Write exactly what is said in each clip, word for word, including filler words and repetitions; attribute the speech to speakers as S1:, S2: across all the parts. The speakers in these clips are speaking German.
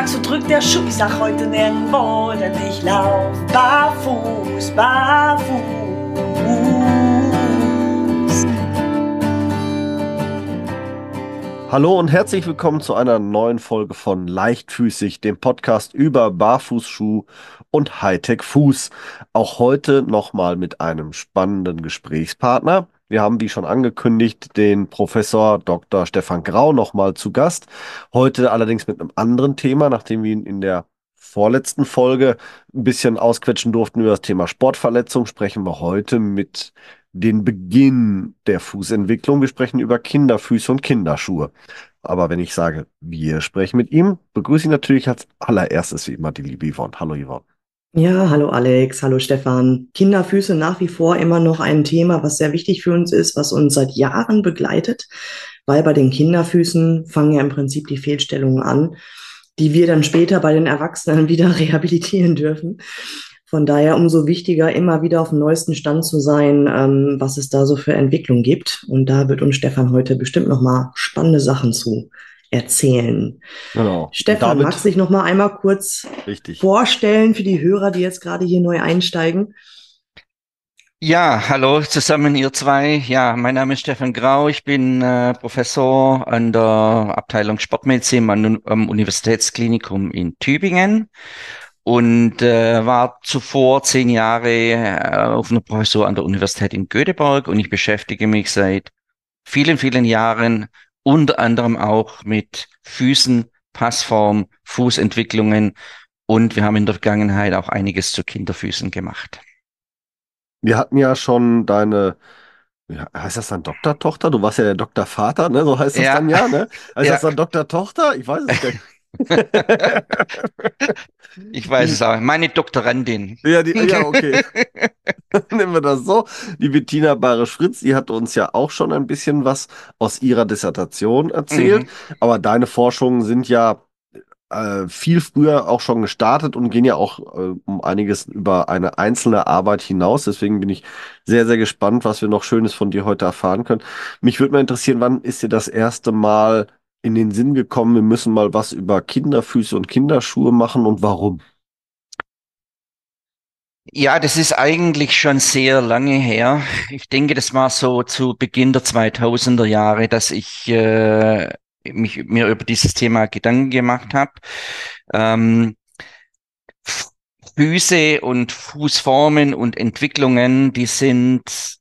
S1: sag, so drückt der Schuh. Ich sag heute nirgendwo, denn ich lauf barfuß, barfuß.
S2: Hallo und herzlich willkommen zu einer neuen Folge von Leichtfüßig, dem Podcast über Barfußschuh und Hightech-Fuß. Auch heute nochmal mit einem spannenden Gesprächspartner. Wir haben, wie schon angekündigt, den Professor Doktor Stefan Grau nochmal zu Gast. Heute allerdings mit einem anderen Thema, nachdem wir ihn in der vorletzten Folge ein bisschen ausquetschen durften über das Thema Sportverletzung, sprechen wir heute mit den Beginn der Fußentwicklung. Wir sprechen über Kinderfüße und Kinderschuhe. Aber wenn ich sage, wir sprechen mit ihm, begrüße ich natürlich als allererstes wie immer die liebe Yvonne. Hallo Yvonne.
S3: Ja, hallo Alex, hallo Stefan. Kinderfüße nach wie vor immer noch ein Thema, was sehr wichtig für uns ist, was uns seit Jahren begleitet, weil bei den Kinderfüßen fangen ja im Prinzip die Fehlstellungen an, die wir dann später bei den Erwachsenen wieder rehabilitieren dürfen. Von daher umso wichtiger, immer wieder auf dem neuesten Stand zu sein, ähm, was es da so für Entwicklung gibt. Und da wird uns Stefan heute bestimmt nochmal spannende Sachen zu erzählen.
S2: Genau.
S3: Stefan,
S2: Damit,
S3: magst du dich nochmal einmal kurz
S2: richtig.
S3: vorstellen für die Hörer, die jetzt gerade hier neu einsteigen?
S4: Ja, hallo zusammen, ihr zwei. Ja, mein Name ist Stefan Grau. Ich bin äh, Professor an der Abteilung Sportmedizin am, am Universitätsklinikum in Tübingen und äh, war zuvor zehn Jahre äh, auf einer Professur an der Universität in Göteborg, und ich beschäftige mich seit vielen, vielen Jahren unter anderem auch mit Füßen, Passform, Fußentwicklungen, und wir haben in der Vergangenheit auch einiges zu Kinderfüßen gemacht.
S2: Wir hatten ja schon deine, ja, heißt das dann Doktortochter? Du warst ja der Doktorvater, ne? So heißt das
S4: Ja.
S2: dann ja, ne? Heißt
S4: Ja.
S2: das dann Doktortochter? Ich weiß es gar nicht.
S4: Ich weiß es auch. Meine Doktorandin.
S2: Ja, die, ja, okay. Nehmen wir das so. Die Bettina Barisch-Fritz, die hat uns ja auch schon ein bisschen was aus ihrer Dissertation erzählt.
S4: Mhm.
S2: Aber deine Forschungen sind ja äh, viel früher auch schon gestartet und gehen ja auch äh, um einiges über eine einzelne Arbeit hinaus. Deswegen bin ich sehr, sehr gespannt, was wir noch Schönes von dir heute erfahren können. Mich würde mal interessieren, wann ist dir das erste Mal in den Sinn gekommen, wir müssen mal was über Kinderfüße und Kinderschuhe machen, und warum?
S4: Ja, das ist eigentlich schon sehr lange her. Ich denke, das war so zu Beginn der zweitausender Jahre, dass ich äh, mich mir über dieses Thema Gedanken gemacht habe. Ähm, F- Füße und Fußformen und Entwicklungen, die sind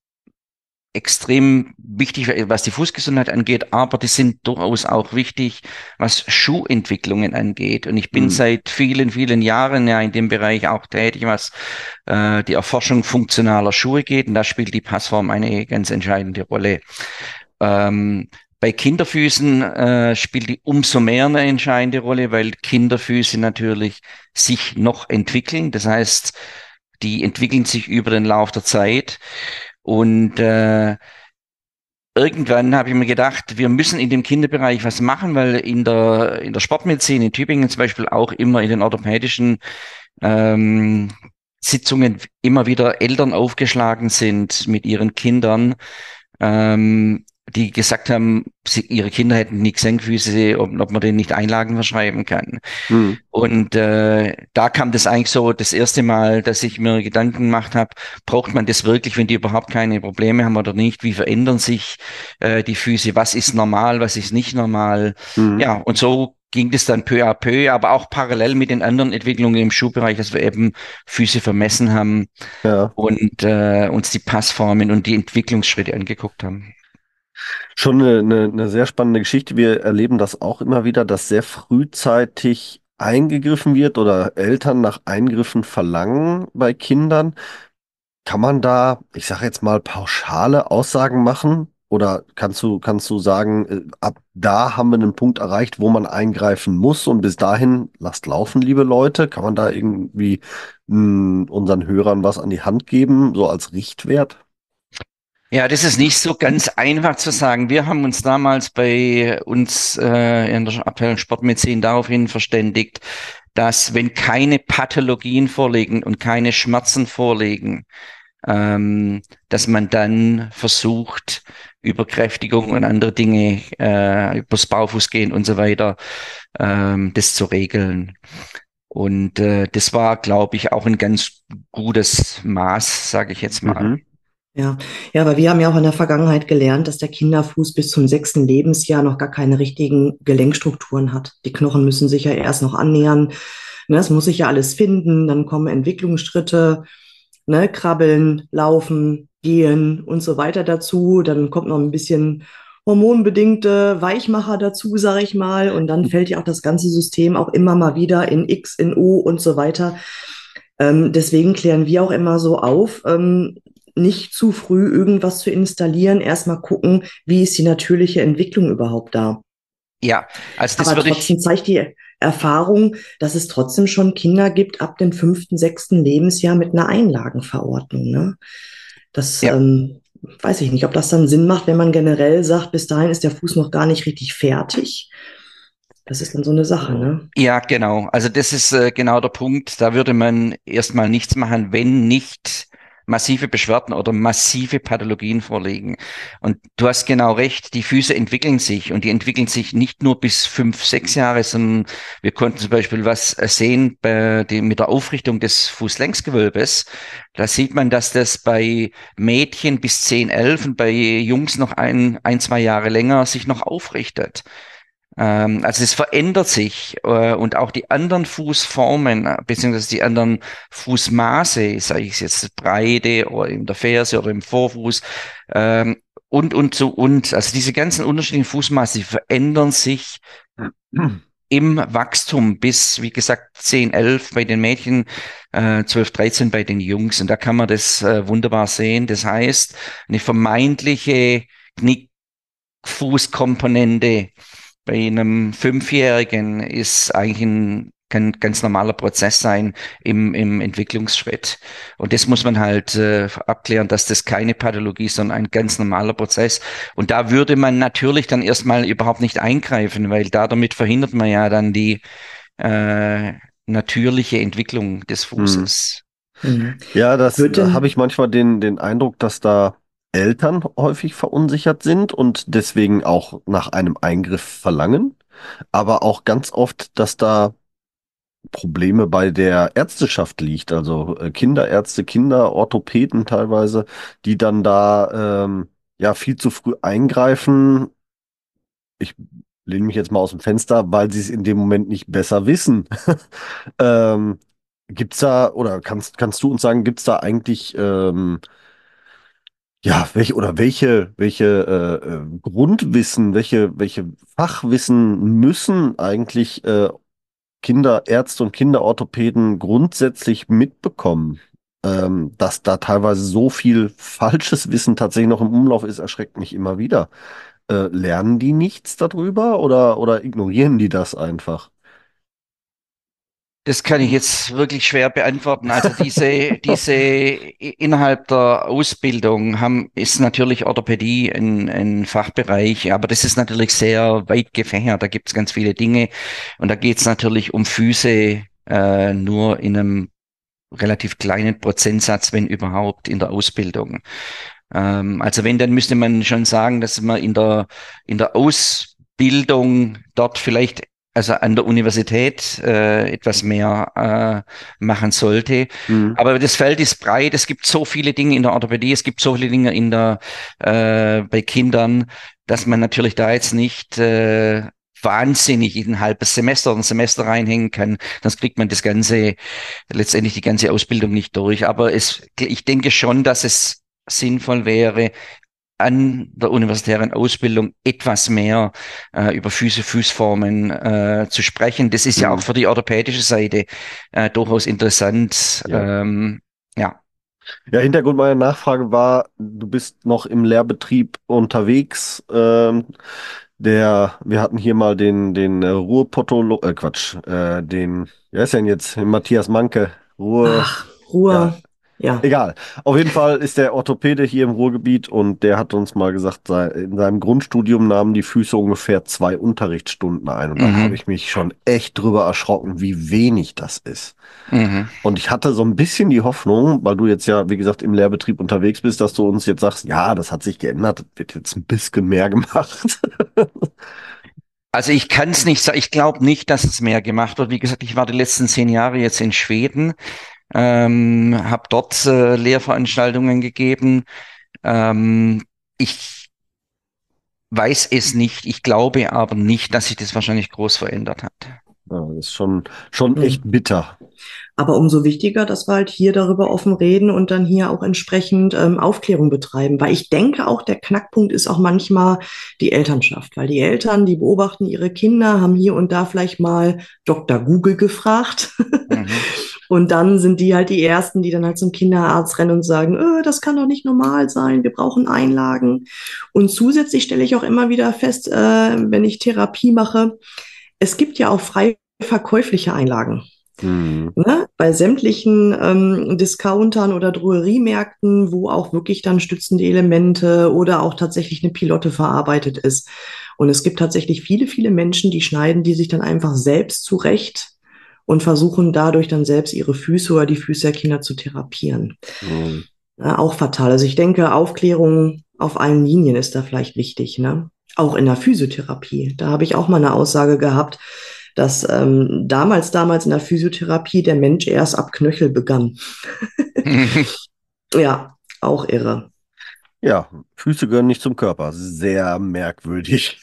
S4: extrem wichtig, was die Fußgesundheit angeht, aber die sind durchaus auch wichtig, was Schuhentwicklungen angeht. Und ich bin
S2: Hm.
S4: seit vielen, vielen Jahren ja in dem Bereich auch tätig, was äh, die Erforschung funktionaler Schuhe geht. Und da spielt die Passform eine ganz entscheidende Rolle. Ähm, Bei Kinderfüßen äh, spielt die umso mehr eine entscheidende Rolle, weil Kinderfüße natürlich sich noch entwickeln. Das heißt, die entwickeln sich über den Lauf der Zeit. Und äh, irgendwann habe ich mir gedacht, wir müssen in dem Kinderbereich was machen, weil in der, in der Sportmedizin in Tübingen zum Beispiel auch immer in den orthopädischen ähm, Sitzungen immer wieder Eltern aufgeschlagen sind mit ihren Kindern, ähm, die gesagt haben, sie, ihre Kinder hätten nie Gesenkfüße, ob, ob man denen nicht Einlagen verschreiben kann.
S2: Hm.
S4: Und äh, da kam das eigentlich so das erste Mal, dass ich mir Gedanken gemacht habe, braucht man das wirklich, wenn die überhaupt keine Probleme haben oder nicht? Wie verändern sich äh, die Füße? Was ist normal, was ist nicht normal?
S2: Hm.
S4: Ja, und so ging das dann peu à peu, aber auch parallel mit den anderen Entwicklungen im Schuhbereich, dass wir eben Füße vermessen haben
S2: Ja.
S4: und äh, uns die Passformen und die Entwicklungsschritte angeguckt haben.
S2: Schon eine, eine, eine sehr spannende Geschichte. Wir erleben das auch immer wieder, dass sehr frühzeitig eingegriffen wird oder Eltern nach Eingriffen verlangen bei Kindern. Kann man da, ich sage jetzt mal, pauschale Aussagen machen? Oder kannst du, kannst du sagen, äh, ab da haben wir einen Punkt erreicht, wo man eingreifen muss, und bis dahin lasst laufen, liebe Leute? Kann man da irgendwie mh, unseren Hörern was an die Hand geben, so als Richtwert?
S4: Ja, das ist nicht so ganz einfach zu sagen. Wir haben uns damals bei uns äh, in der Abteilung Sportmedizin daraufhin verständigt, dass wenn keine Pathologien vorliegen und keine Schmerzen vorliegen, ähm, dass man dann versucht, über Kräftigung und andere Dinge, äh, übers Barfußgehen und so weiter, ähm, das zu regeln. Und äh, das war, glaube ich, auch ein ganz gutes Maß, sage ich jetzt mal.
S2: Mhm.
S3: Ja, ja, aber wir haben ja auch in der Vergangenheit gelernt, dass der Kinderfuß bis zum sechsten Lebensjahr noch gar keine richtigen Gelenkstrukturen hat. Die Knochen müssen sich ja erst noch annähern. Ne, es muss sich ja alles finden, dann kommen Entwicklungsschritte, ne, krabbeln, laufen, gehen und so weiter dazu. Dann kommt noch ein bisschen hormonbedingte Weichmacher dazu, sage ich mal. Und dann fällt ja auch das ganze System auch immer mal wieder in X, in U und so weiter. Ähm, deswegen klären wir auch immer so auf, ähm, nicht zu früh irgendwas zu installieren, erstmal gucken, wie ist die natürliche Entwicklung überhaupt da.
S4: Ja, also das
S3: Aber
S4: würde
S3: trotzdem
S4: ich,
S3: zeigt die Erfahrung, dass es trotzdem schon Kinder gibt ab dem fünften, sechsten Lebensjahr mit einer Einlagenverordnung. Ne? Das
S4: ja.
S3: ähm, weiß ich nicht, ob das dann Sinn macht, wenn man generell sagt, bis dahin ist der Fuß noch gar nicht richtig fertig. Das ist dann so eine Sache, ne?
S4: Ja, genau. Also das ist äh, genau der Punkt. Da würde man erstmal nichts machen, wenn nicht massive Beschwerden oder massive Pathologien vorliegen. Und du hast genau recht, die Füße entwickeln sich und die entwickeln sich nicht nur bis fünf, sechs Jahre, sondern wir konnten zum Beispiel was äh, sehen bei dem, mit der Aufrichtung des Fußlängsgewölbes. Da sieht man, dass das bei Mädchen bis zehn, elf und bei Jungs noch ein, ein, zwei Jahre länger sich noch aufrichtet. Ähm, also es verändert sich äh, und auch die anderen Fußformen, äh, beziehungsweise die anderen Fußmaße, sage ich jetzt Breite oder in der Ferse oder im Vorfuß, ähm, und, und so und. Also diese ganzen unterschiedlichen Fußmaße, die verändern sich im Wachstum bis, wie gesagt, zehn, elf bei den Mädchen, äh, zwölf, dreizehn bei den Jungs. Und da kann man das äh, wunderbar sehen. Das heißt, eine vermeintliche Knickfußkomponente bei einem Fünfjährigen ist eigentlich ein kann ganz normaler Prozess sein im, im Entwicklungsschritt. Und das muss man halt äh, abklären, dass das keine Pathologie ist, sondern ein ganz normaler Prozess. Und da würde man natürlich dann erstmal überhaupt nicht eingreifen, weil da damit verhindert man ja dann die äh, natürliche Entwicklung des
S2: Mhm.
S4: Fußes.
S3: Mhm.
S2: Ja, das
S3: Wird
S2: äh, habe ich
S3: denn,
S2: manchmal den, den Eindruck, dass da Eltern häufig verunsichert sind und deswegen auch nach einem Eingriff verlangen, aber auch ganz oft, dass da Probleme bei der Ärzteschaft liegt, also äh, Kinderärzte, Kinderorthopäden teilweise, die dann da ähm, ja viel zu früh eingreifen. Ich lehne mich jetzt mal aus dem Fenster, weil sie es in dem Moment nicht besser wissen. Ähm, gibt's da, oder kannst, kannst du uns sagen, gibt's da eigentlich, ähm, ja, welche oder welche, welche äh, äh, Grundwissen, welche, welche Fachwissen müssen eigentlich äh, Kinderärzte und Kinderorthopäden grundsätzlich mitbekommen? Ähm, dass da teilweise so viel falsches Wissen tatsächlich noch im Umlauf ist, erschreckt mich immer wieder. Äh, lernen die nichts darüber oder, oder ignorieren die das einfach?
S4: Das kann ich jetzt wirklich schwer beantworten. Also diese, diese i- innerhalb der Ausbildung haben, ist natürlich Orthopädie ein, ein Fachbereich, aber das ist natürlich sehr weit gefächert. Da gibt es ganz viele Dinge und da geht es natürlich um Füße äh, nur in einem relativ kleinen Prozentsatz, wenn überhaupt, in der Ausbildung. Ähm, also wenn, dann müsste man schon sagen, dass man in der, in der Ausbildung dort vielleicht, also an der Universität, äh, etwas mehr äh, machen sollte.
S2: Hm.
S4: Aber das Feld ist breit. Es gibt so viele Dinge in der Orthopädie, es gibt so viele Dinge in der, äh, bei Kindern, dass man natürlich da jetzt nicht äh, wahnsinnig in ein halbes Semester oder ein Semester reinhängen kann. Sonst kriegt man das Ganze, letztendlich die ganze Ausbildung nicht durch. Aber es, ich denke schon, dass es sinnvoll wäre, an der universitären Ausbildung etwas mehr äh, über Füße, Fußformen äh, zu sprechen. Das ist ja auch
S2: Hm.
S4: für die orthopädische Seite äh, durchaus interessant.
S2: Ja.
S4: Ähm, ja.
S2: Ja, Hintergrund meiner Nachfrage war, du bist noch im Lehrbetrieb unterwegs. Ähm, der, wir hatten hier mal den, den äh, Ruhrpottolo, äh, Quatsch, äh, den, wer ist denn jetzt? Den Matthias Manke, Ruhr,
S3: ach,
S2: ja,
S3: Ruhe. Ja.
S2: Egal. Auf jeden Fall ist der Orthopäde hier im Ruhrgebiet und der hat uns mal gesagt, sei- in seinem Grundstudium nahmen die Füße ungefähr zwei Unterrichtsstunden ein. Und da habe
S4: Mhm.
S2: ich mich schon echt drüber erschrocken, wie wenig das ist.
S4: Mhm.
S2: Und ich hatte so ein bisschen die Hoffnung, weil du jetzt ja, wie gesagt, im Lehrbetrieb unterwegs bist, dass du uns jetzt sagst, ja, das hat sich geändert, das wird jetzt ein bisschen mehr gemacht.
S4: Also ich kann es nicht sagen, ich glaube nicht, dass es mehr gemacht wird. Wie gesagt, ich war die letzten zehn Jahre jetzt in Schweden, ähm, habe dort äh, Lehrveranstaltungen gegeben. Ähm, ich weiß es nicht, ich glaube aber nicht, dass sich das wahrscheinlich groß verändert hat.
S2: Ja, das ist schon, schon
S3: Hm.
S2: echt bitter.
S3: Aber umso wichtiger, dass wir halt hier darüber offen reden und dann hier auch entsprechend ähm, Aufklärung betreiben. Weil ich denke auch, der Knackpunkt ist auch manchmal die Elternschaft. Weil die Eltern, die beobachten ihre Kinder, haben hier und da vielleicht mal Doktor Google gefragt.
S4: Mhm.
S3: Und dann sind die halt die Ersten, die dann halt zum Kinderarzt rennen und sagen, äh, das kann doch nicht normal sein, wir brauchen Einlagen. Und zusätzlich stelle ich auch immer wieder fest, äh, wenn ich Therapie mache, es gibt ja auch frei verkäufliche Einlagen.
S2: Hm.
S3: Ne? Bei sämtlichen ähm, Discountern oder Drogeriemärkten, wo auch wirklich dann stützende Elemente oder auch tatsächlich eine Pilotte verarbeitet ist. Und es gibt tatsächlich viele, viele Menschen, die schneiden die sich dann einfach selbst zurecht und versuchen dadurch dann selbst ihre Füße oder die Füße der Kinder zu therapieren.
S2: Hm.
S3: Ja, auch fatal. Also ich denke, Aufklärung auf allen Linien ist da vielleicht wichtig, ne? Auch in der Physiotherapie. Da habe ich auch mal eine Aussage gehabt, dass ähm, damals, damals in der Physiotherapie der Mensch erst ab Knöchel begann. Ja, auch irre.
S2: Ja, Füße gehören nicht zum Körper. Sehr merkwürdig.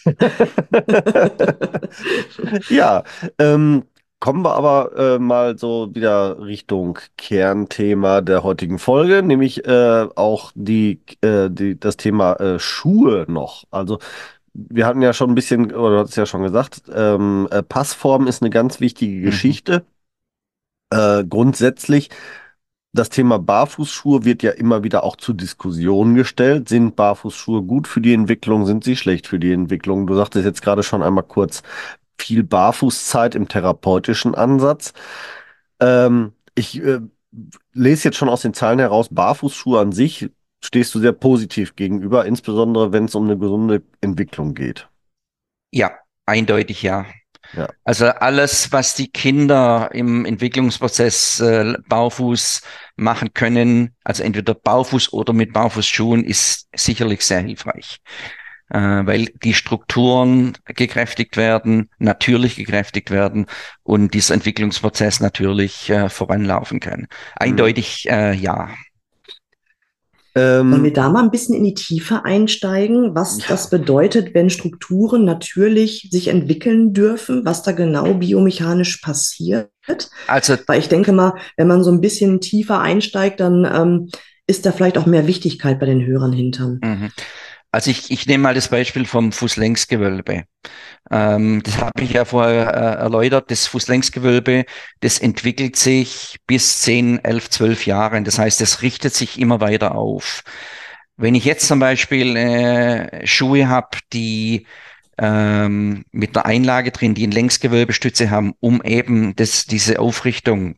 S2: Ja, ähm, kommen wir aber äh, mal so wieder Richtung Kernthema der heutigen Folge, nämlich äh, auch die, äh, die, das Thema äh, Schuhe noch. Also wir hatten ja schon ein bisschen, oder du hast es ja schon gesagt, ähm, äh, Passform ist eine ganz wichtige
S4: Mhm.
S2: Geschichte. Äh, grundsätzlich, das Thema Barfußschuhe wird ja immer wieder auch zur Diskussion gestellt. Sind Barfußschuhe gut für die Entwicklung? Sind sie schlecht für die Entwicklung? Du sagtest jetzt gerade schon einmal kurz viel Barfußzeit im therapeutischen Ansatz. Ähm, ich äh, lese jetzt schon aus den Zahlen heraus, Barfußschuhe an sich stehst du sehr positiv gegenüber, insbesondere wenn es um eine gesunde Entwicklung geht.
S4: Ja, eindeutig ja.
S2: Ja.
S4: Also alles, was die Kinder im Entwicklungsprozess äh, Barfuß machen können, also entweder Barfuß oder mit Barfußschuhen, ist sicherlich sehr hilfreich, äh, weil die Strukturen gekräftigt werden, natürlich gekräftigt werden und dieser Entwicklungsprozess natürlich äh, voranlaufen kann.
S2: Mhm.
S4: Eindeutig äh, ja.
S3: Wollen wir
S2: Ähm,
S3: da mal ein bisschen in die Tiefe einsteigen, was das
S2: ja,
S3: bedeutet, wenn Strukturen natürlich sich entwickeln dürfen, was da genau biomechanisch passiert?
S4: Also
S3: Weil ich denke mal, wenn man so ein bisschen tiefer einsteigt, dann ähm, ist da vielleicht auch mehr Wichtigkeit bei den Hörern hintern.
S4: mhm. Also ich, ich nehme mal das Beispiel vom Fußlängsgewölbe. Ähm, das habe ich ja vorher äh, erläutert. Das Fußlängsgewölbe, das entwickelt sich bis zehn, elf, zwölf Jahren. Das heißt, es richtet sich immer weiter auf. Wenn ich jetzt zum Beispiel äh, Schuhe habe, die ähm, mit einer Einlage drin, die eine Längsgewölbestütze haben, um eben das, diese Aufrichtung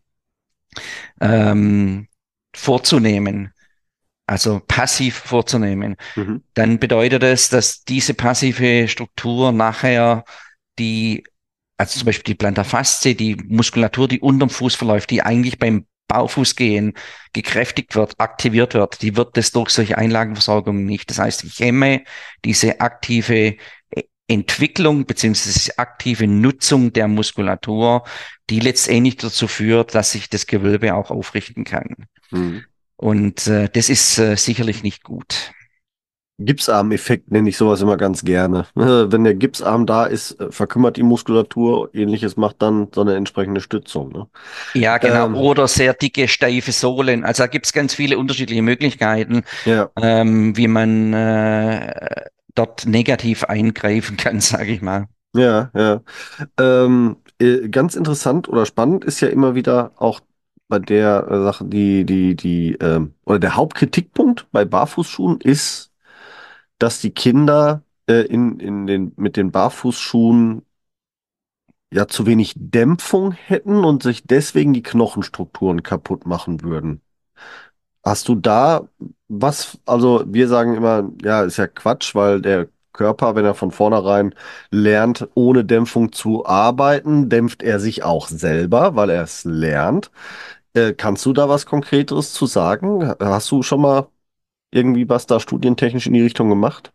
S4: ähm, vorzunehmen, also passiv vorzunehmen,
S2: mhm.
S4: dann bedeutet es, dass diese passive Struktur nachher die, also zum Beispiel die Plantar fasciae, die Muskulatur, die unterm Fuß verläuft, die eigentlich beim Barfußgehen gekräftigt wird, aktiviert wird, die wird das durch solche Einlagenversorgung nicht. Das heißt, ich hemme diese aktive äh, Entwicklung beziehungsweise aktive Nutzung der Muskulatur, die letztendlich dazu führt, dass sich das Gewölbe auch aufrichten kann.
S2: Mhm.
S4: Und äh, das ist äh, sicherlich nicht gut.
S2: Gipsarm-Effekt nenne ich sowas immer ganz gerne. Äh, Wenn der Gipsarm da ist, äh, verkümmert die Muskulatur. Ähnliches macht dann so eine entsprechende Stützung. Ne?
S4: Ja, genau.
S2: Ähm,
S4: Oder sehr dicke, steife Sohlen. Also da gibt es ganz viele unterschiedliche Möglichkeiten,
S2: ja,
S4: ähm, wie man äh, dort negativ eingreifen kann, sage ich mal.
S2: ja, ja. Ähm, äh, ganz interessant oder spannend ist ja immer wieder auch bei der äh, Sache, die, die, die, ähm, oder der Hauptkritikpunkt bei Barfußschuhen ist, dass die Kinder äh, in, in den, mit den Barfußschuhen ja zu wenig Dämpfung hätten und sich deswegen die Knochenstrukturen kaputt machen würden. Hast du da was, also wir sagen immer, ja, ist ja Quatsch, weil der Körper, wenn er von vornherein lernt, ohne Dämpfung zu arbeiten, dämpft er sich auch selber, weil er es lernt. Äh, kannst du da was Konkreteres zu sagen? Hast du schon mal irgendwie was da studientechnisch in die Richtung gemacht?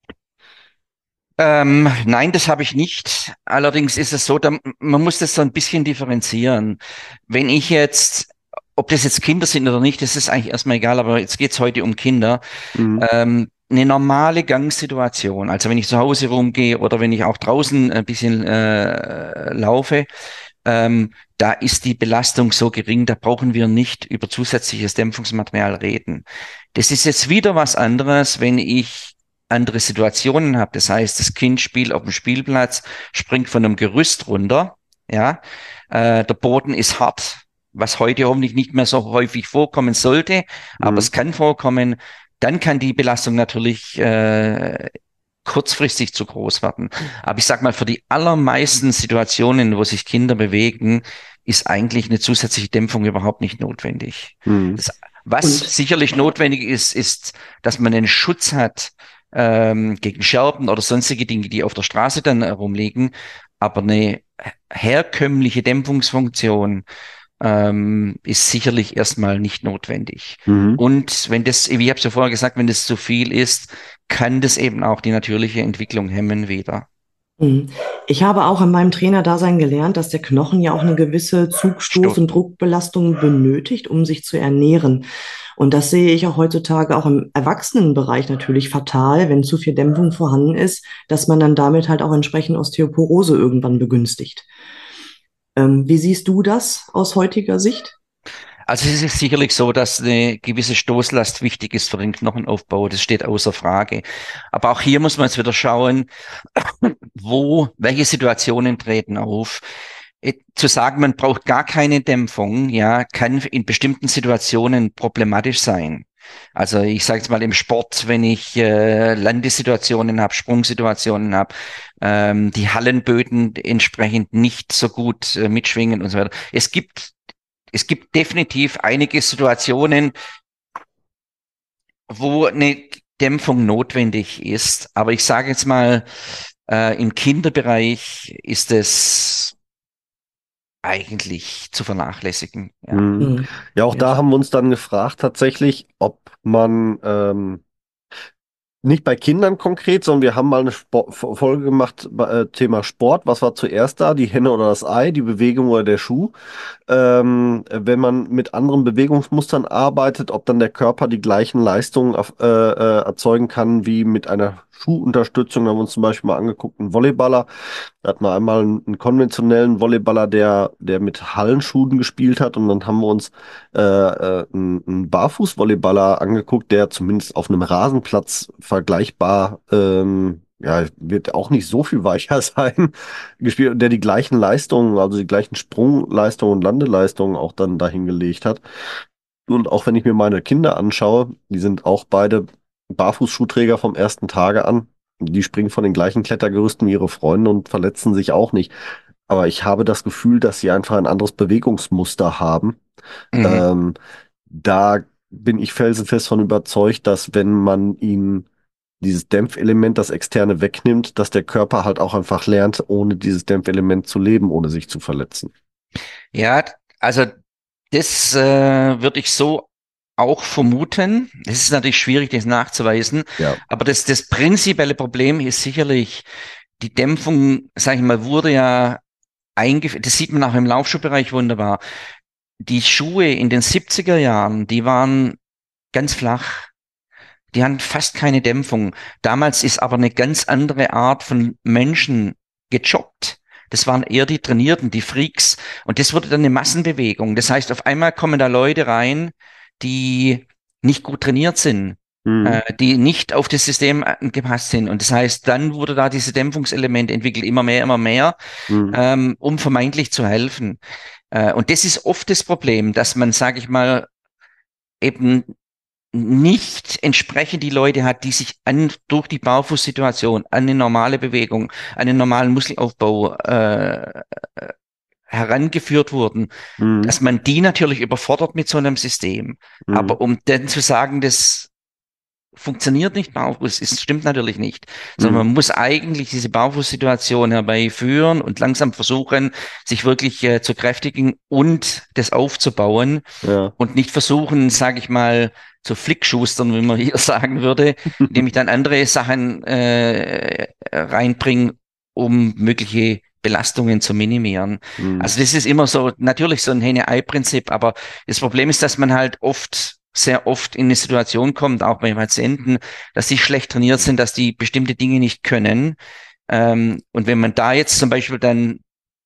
S4: Ähm, nein, das habe ich nicht. Allerdings ist es so, da, man muss das so ein bisschen differenzieren. Wenn ich jetzt, ob das jetzt Kinder sind oder nicht, das ist eigentlich erstmal egal, aber jetzt geht's heute um Kinder.
S2: Mhm.
S4: Ähm, eine normale Gangsituation, also wenn ich zu Hause rumgehe oder wenn ich auch draußen ein bisschen äh, laufe, ähm, da ist die Belastung so gering, da brauchen wir nicht über zusätzliches Dämpfungsmaterial reden. Das ist jetzt wieder was anderes, wenn ich andere Situationen habe. Das heißt, das Kind spielt auf dem Spielplatz, springt von einem Gerüst runter, ja, äh, der Boden ist hart, was heute hoffentlich nicht mehr so häufig vorkommen sollte, aber
S2: Mhm.
S4: es kann vorkommen. Dann kann die Belastung natürlich äh, kurzfristig zu groß werden. Aber ich sag mal, für die allermeisten Situationen, wo sich Kinder bewegen, ist eigentlich eine zusätzliche Dämpfung überhaupt nicht notwendig.
S2: Mhm.
S4: Das, was
S3: Und
S4: sicherlich notwendig ist, ist, dass man einen Schutz hat ähm, gegen Scherben oder sonstige Dinge, die auf der Straße dann äh, rumliegen. Aber eine herkömmliche Dämpfungsfunktion ähm, ist sicherlich erstmal nicht notwendig.
S2: Mhm.
S4: Und wenn das, wie ich habe es ja vorher gesagt, wenn das zu viel ist, kann das eben auch die natürliche Entwicklung hemmen wieder.
S3: Mhm. Ich habe auch in meinem Trainerdasein gelernt, dass der Knochen ja auch eine gewisse Zugstoß-
S4: Stoß.
S3: und Druckbelastung benötigt, um sich zu ernähren. Und das sehe ich auch heutzutage auch im Erwachsenenbereich natürlich fatal, wenn zu viel Dämpfung vorhanden ist, dass man dann damit halt auch entsprechend Osteoporose irgendwann begünstigt. Ähm, wie siehst du das aus heutiger Sicht?
S4: Also es ist sicherlich so, dass eine gewisse Stoßlast wichtig ist für den Knochenaufbau. Das steht außer Frage. Aber auch hier muss man jetzt wieder schauen, wo, welche Situationen treten auf. Äh, Zu sagen, man braucht gar keine Dämpfung, ja, kann in bestimmten Situationen problematisch sein. Also ich sage jetzt mal im Sport, wenn ich äh, Landesituationen habe, Sprungsituationen habe, ähm, die Hallenböden entsprechend nicht so gut äh, mitschwingen und so weiter. Es gibt es gibt definitiv einige Situationen, wo eine Dämpfung notwendig ist. Aber ich sage jetzt mal, äh, im Kinderbereich ist es eigentlich zu vernachlässigen. Ja.
S2: Mhm.
S3: Mhm.
S2: Ja, auch
S3: Ja.
S2: da haben wir uns dann gefragt tatsächlich, ob man ähm, nicht bei Kindern konkret, sondern wir haben mal eine Spo- Folge gemacht bei äh, Thema Sport. Was war zuerst da? Die Henne oder das Ei, die Bewegung oder der Schuh? Ähm, wenn man mit anderen Bewegungsmustern arbeitet, ob dann der Körper die gleichen Leistungen auf, äh, äh, erzeugen kann wie mit einer Schuhunterstützung. Da haben wir uns zum Beispiel mal angeguckt, einen Volleyballer. Da hat man einmal einen, einen konventionellen Volleyballer, der, der mit Hallenschuhen gespielt hat. Und dann haben wir uns äh, äh, einen, einen Barfuß-Volleyballer angeguckt, der zumindest auf einem Rasenplatz vergleichbar, ähm, ja, wird auch nicht so viel weicher sein, gespielt, und der die gleichen Leistungen, also die gleichen Sprungleistungen und Landeleistungen auch dann dahin gelegt hat. Und auch wenn ich mir meine Kinder anschaue, die sind auch beide Barfußschuhträger vom ersten Tage an. Die springen von den gleichen Klettergerüsten wie ihre Freunde und verletzen sich auch nicht. Aber ich habe das Gefühl, dass sie einfach ein anderes Bewegungsmuster haben.
S4: Mhm.
S2: Ähm, Da bin ich felsenfest von überzeugt, dass wenn man ihnen dieses Dämpfelement, das Externe wegnimmt, dass der Körper halt auch einfach lernt, ohne dieses Dämpfelement zu leben, ohne sich zu verletzen.
S4: Ja, also das äh, würde ich so auch vermuten. Es ist natürlich schwierig, das nachzuweisen,
S2: Ja.
S4: aber das, das prinzipielle Problem ist sicherlich, die Dämpfung, sage ich mal, wurde ja eingeführt. Das sieht man auch im Laufschuhbereich wunderbar. Die Schuhe in den siebziger Jahren, die waren ganz flach. Die hatten fast keine Dämpfung. Damals ist aber eine ganz andere Art von Menschen gejoggt. Das waren eher die Trainierten, die Freaks. Und das wurde dann eine Massenbewegung. Das heißt, auf einmal kommen da Leute rein, die nicht gut trainiert sind,
S2: Mhm.
S4: äh, die nicht auf das System angepasst sind. Und das heißt, dann wurde da diese Dämpfungselemente entwickelt, immer mehr, immer mehr,
S2: Mhm.
S4: ähm, um vermeintlich zu helfen. Äh, und das ist oft das Problem, dass man, sage ich mal, eben nicht entsprechend die Leute hat, die sich an, durch die Barfußsituation an eine normale Bewegung, an einen normalen Muskelaufbau äh, herangeführt wurden,
S2: Mhm.
S4: dass man die natürlich überfordert mit so einem System.
S2: Mhm.
S4: Aber um dann zu sagen, das funktioniert nicht barfuß, ist, stimmt natürlich nicht, sondern
S2: Mhm.
S4: man muss eigentlich diese Barfußsituation herbeiführen und langsam versuchen, sich wirklich äh, zu kräftigen und das aufzubauen
S2: Ja.
S4: und nicht versuchen, sage ich mal, zu flickschustern, wie man hier sagen würde, indem ich dann andere Sachen äh, reinbringe, um mögliche Belastungen zu minimieren.
S2: Mhm.
S4: Also das ist immer so, natürlich so ein Henne-Ei-Prinzip, aber das Problem ist, dass man halt oft sehr oft in eine Situation kommt, auch bei Patienten, dass die schlecht trainiert sind, dass die bestimmte Dinge nicht können. Ähm, und wenn man da jetzt zum Beispiel dann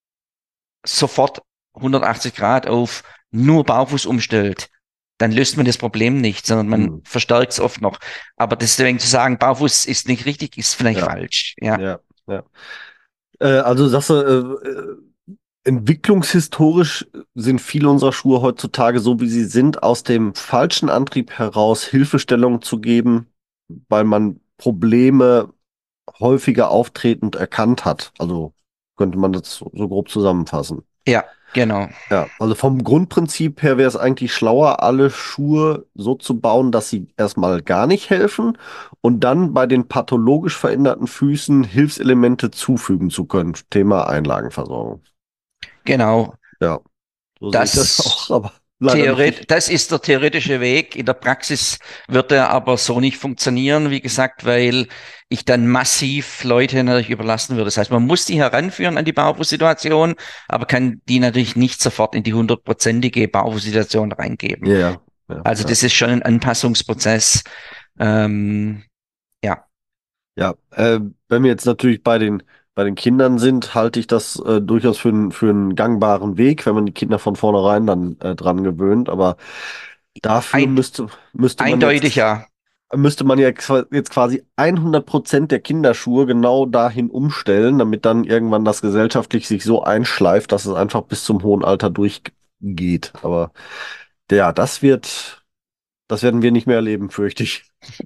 S4: sofort hundertachtzig Grad auf nur Barfuß umstellt, dann löst man das Problem nicht, sondern man
S2: Mhm.
S4: verstärkt es oft noch. Aber deswegen zu sagen, Barfuß ist nicht richtig, ist vielleicht
S2: Ja.
S4: falsch. Ja.
S2: Ja, ja. Äh, also sagst du, äh, äh, entwicklungshistorisch sind viele unserer Schuhe heutzutage so, wie sie sind, aus dem falschen Antrieb heraus Hilfestellung zu geben, weil man Probleme häufiger auftretend erkannt hat. Also könnte man das so, so grob zusammenfassen.
S4: Ja, genau.
S2: Ja, also vom Grundprinzip her wäre es eigentlich schlauer, alle Schuhe so zu bauen, dass sie erstmal gar nicht helfen und dann bei den pathologisch veränderten Füßen Hilfselemente zufügen zu können. Thema Einlagenversorgung.
S4: Genau.
S2: Ja, so sehe ich das auch,
S4: Das
S2: aber leider nicht.
S4: Theoret das ist der theoretische Weg. In der Praxis wird er aber so nicht funktionieren, wie gesagt, weil ich dann massiv Leute natürlich überlassen würde. Das heißt, man muss die heranführen an die Barfußsituation, aber kann die natürlich nicht sofort in die hundertprozentige Barfußsituation reingeben.
S2: Ja, ja, ja,
S4: Also
S2: ja.
S4: das ist schon ein Anpassungsprozess. Ähm, ja,
S2: Ja, äh, wenn wir jetzt natürlich bei den, bei den Kindern sind, halte ich das äh, durchaus für, einen- für einen gangbaren Weg, wenn man die Kinder von vornherein dann äh, dran gewöhnt. Aber dafür
S4: ein,
S2: müsste, müsste man
S4: eindeutig
S2: jetzt,
S4: ja.
S2: müsste man ja qua- jetzt quasi hundert Prozent der Kinderschuhe genau dahin umstellen, damit dann irgendwann das gesellschaftlich sich so einschleift, dass es einfach bis zum hohen Alter durchgeht. Aber ja, das wird, das werden wir nicht mehr erleben, fürchte ich.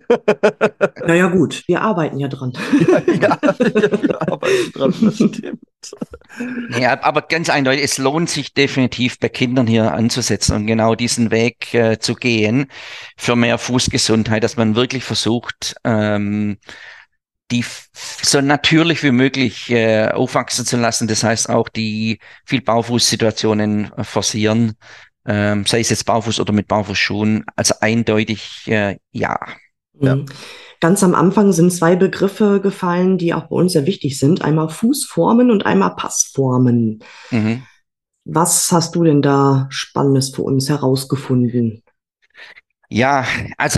S3: Naja, gut, wir arbeiten ja dran.
S2: Ja, ja, wir arbeiten dran, das stimmt.
S4: Nee, ab- aber ganz eindeutig, es lohnt sich definitiv bei Kindern hier anzusetzen und genau diesen Weg äh, zu gehen für mehr Fußgesundheit, dass man wirklich versucht, ähm, die f- so natürlich wie möglich äh, aufwachsen zu lassen. Das heißt auch die viel Barfußsituationen äh, forcieren, ähm, sei es jetzt barfuß oder mit Barfußschuhen. Also eindeutig äh, ja.
S2: Ja.
S3: Mhm. Ganz am Anfang sind zwei Begriffe gefallen, die auch bei uns sehr wichtig sind. Einmal Fußformen und einmal Passformen.
S4: Mhm.
S3: Was hast du denn da Spannendes für uns herausgefunden?
S4: Ja, also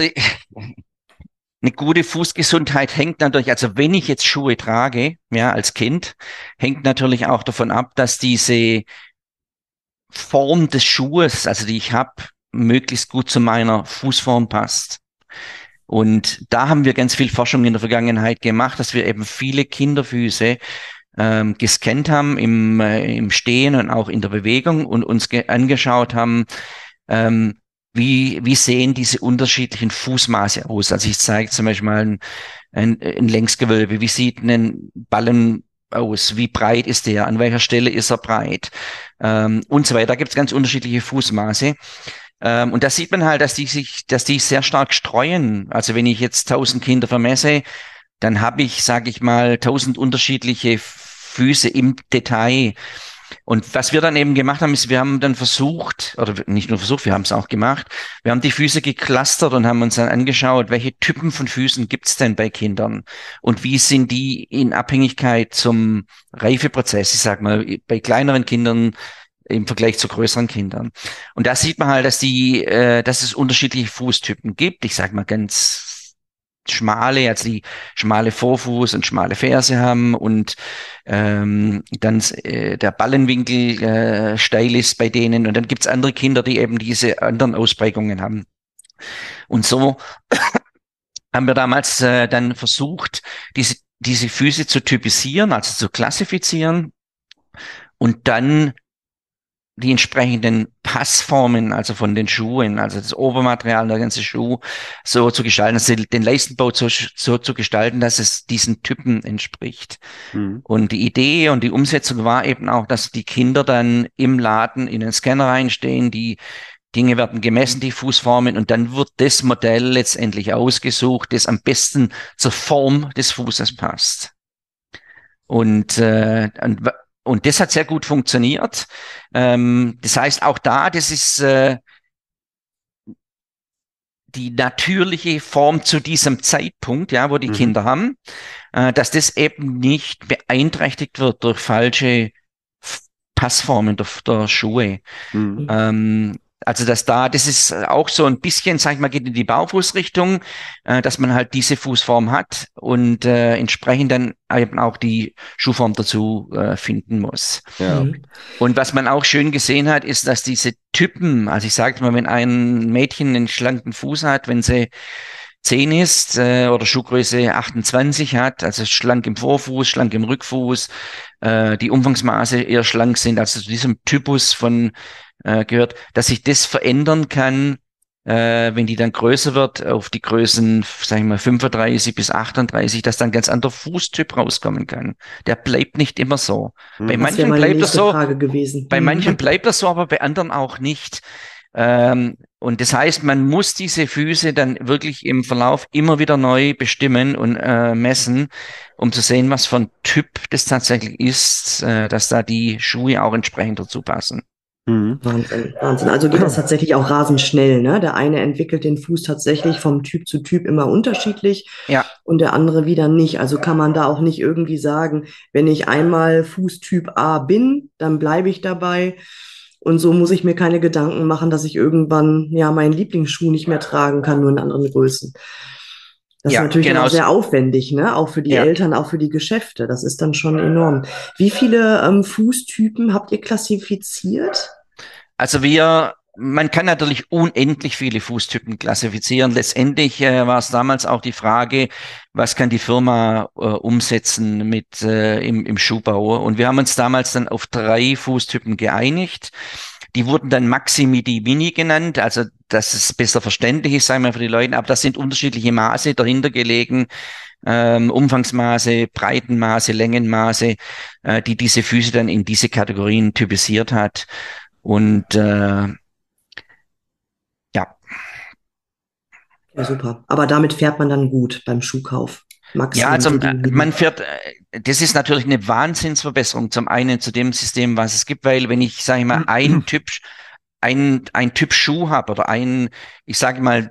S4: eine gute Fußgesundheit hängt natürlich, also wenn ich jetzt Schuhe trage, ja, als Kind, hängt natürlich auch davon ab, dass diese Form des Schuhes, also die ich habe, möglichst gut zu meiner Fußform passt. Und da haben wir ganz viel Forschung in der Vergangenheit gemacht, dass wir eben viele Kinderfüße ähm, gescannt haben im, äh, im Stehen und auch in der Bewegung und uns ge- angeschaut haben, ähm, wie, wie sehen diese unterschiedlichen Fußmaße aus? Also ich zeige zum Beispiel mal ein, ein, ein Längsgewölbe. Wie sieht ein Ballen aus? Wie breit ist der? An welcher Stelle ist er breit? Ähm, und so weiter. Da gibt es ganz unterschiedliche Fußmaße. Ähm, und da sieht man halt, dass die sich, dass die sehr stark streuen. Also wenn ich jetzt tausend Kinder vermesse, dann habe ich, sage ich mal, tausend unterschiedliche Füße im Detail. Und was wir dann eben gemacht haben, ist, wir haben dann versucht, oder nicht nur versucht, wir haben es auch gemacht, wir haben die Füße geclustert und haben uns dann angeschaut, welche Typen von Füßen gibt es denn bei Kindern und wie sind die in Abhängigkeit zum Reifeprozess, ich sag mal, bei kleineren Kindern im Vergleich zu größeren Kindern. Und da sieht man halt, dass die, äh, dass es unterschiedliche Fußtypen gibt. Ich sag mal ganz schmale, also die schmale Vorfuß und schmale Ferse haben und ähm, dann äh, der Ballenwinkel äh, steil ist bei denen. Und dann gibt's andere Kinder, die eben diese anderen Ausprägungen haben. Und so haben wir damals äh, dann versucht, diese, diese Füße zu typisieren, also zu klassifizieren und dann die entsprechenden Passformen, also von den Schuhen, also das Obermaterial, der ganze Schuh, so zu gestalten, also den Leistenbau so, so zu gestalten, dass es diesen Typen entspricht.
S2: Mhm.
S4: Und die Idee und die Umsetzung war eben auch, dass die Kinder dann im Laden in den Scanner reinstehen, die Dinge werden gemessen, die Fußformen, und dann wird das Modell letztendlich ausgesucht, das am besten zur Form des Fußes passt. Und, äh, und, und das hat sehr gut funktioniert. Ähm, das heißt, auch da, das ist äh, die natürliche Form zu diesem Zeitpunkt, ja, wo die
S2: Mhm.
S4: Kinder haben, äh, dass das eben nicht beeinträchtigt wird durch falsche F- Passformen der, der Schuhe.
S2: Mhm.
S4: Ähm, also dass da, das ist auch so ein bisschen, sag ich mal, geht in die Baufußrichtung, äh, dass man halt diese Fußform hat und äh, entsprechend dann eben auch die Schuhform dazu äh, finden muss.
S2: Ja.
S3: Mhm.
S4: Und was man auch schön gesehen hat, ist, dass diese Typen, also ich sage mal, wenn ein Mädchen einen schlanken Fuß hat, wenn sie zehn ist äh, oder Schuhgröße achtundzwanzig hat, also schlank im Vorfuß, schlank im Rückfuß, äh, die Umfangsmaße eher schlank sind, also zu diesem Typus von äh, gehört, dass sich das verändern kann, äh, wenn die dann größer wird, auf die Größen, sag ich mal, fünfunddreißig bis achtunddreißig, dass dann ein ganz anderer Fußtyp rauskommen kann. Der bleibt nicht immer so. Bei
S2: Mhm.
S3: Das wäre
S4: manchen
S3: meine
S4: bleibt er
S3: nächste
S4: so,
S3: Frage gewesen.
S4: bei manchen
S3: Mhm.
S4: bleibt das so, aber bei anderen auch nicht. Ähm, und das heißt, man muss diese Füße dann wirklich im Verlauf immer wieder neu bestimmen und äh, messen, um zu sehen, was für ein Typ das tatsächlich ist, äh, dass da die Schuhe auch entsprechend dazu passen.
S2: Mhm.
S3: Wahnsinn, Wahnsinn. Also geht das tatsächlich auch rasend schnell, ne? Der eine entwickelt den Fuß tatsächlich vom Typ zu Typ immer unterschiedlich
S4: Ja,
S3: und der andere wieder nicht. Also kann man da auch nicht irgendwie sagen, wenn ich einmal Fußtyp A bin, dann bleibe ich dabei. Und so muss ich mir keine Gedanken machen, dass ich irgendwann ja meinen Lieblingsschuh nicht mehr tragen kann, nur in anderen Größen. Das ist
S4: ja,
S3: natürlich dann
S4: genau.
S3: auch sehr aufwendig, ne? Auch für die
S4: Ja,
S3: Eltern, auch für die Geschäfte. Das ist dann schon enorm. Wie viele ähm, Fußtypen habt ihr klassifiziert?
S4: also wir, man kann natürlich unendlich viele Fußtypen klassifizieren. Letztendlich äh, war es damals auch die Frage, was kann die Firma äh, umsetzen mit äh, im, im Schuhbau? Und wir haben uns damals dann auf drei Fußtypen geeinigt. Die wurden dann Maximi di Mini genannt, also dass es besser verständlich ist, sagen wir für die Leute, aber das sind unterschiedliche Maße dahinter gelegen, ähm, Umfangsmaße, Breitenmaße, Längenmaße, äh, die diese Füße dann in diese Kategorien typisiert hat. Und äh, ja,
S3: Ja, super. Aber damit fährt man dann gut beim Schuhkauf.
S4: ja,
S3: Maximum
S4: also
S3: die
S4: äh, man
S3: Mini.
S4: fährt, äh, das ist natürlich eine Wahnsinnsverbesserung zum einen zu dem System, was es gibt, weil wenn ich, sage ich mal, ein Typ, ein, ein Typ Schuh habe oder ein, ich sage mal,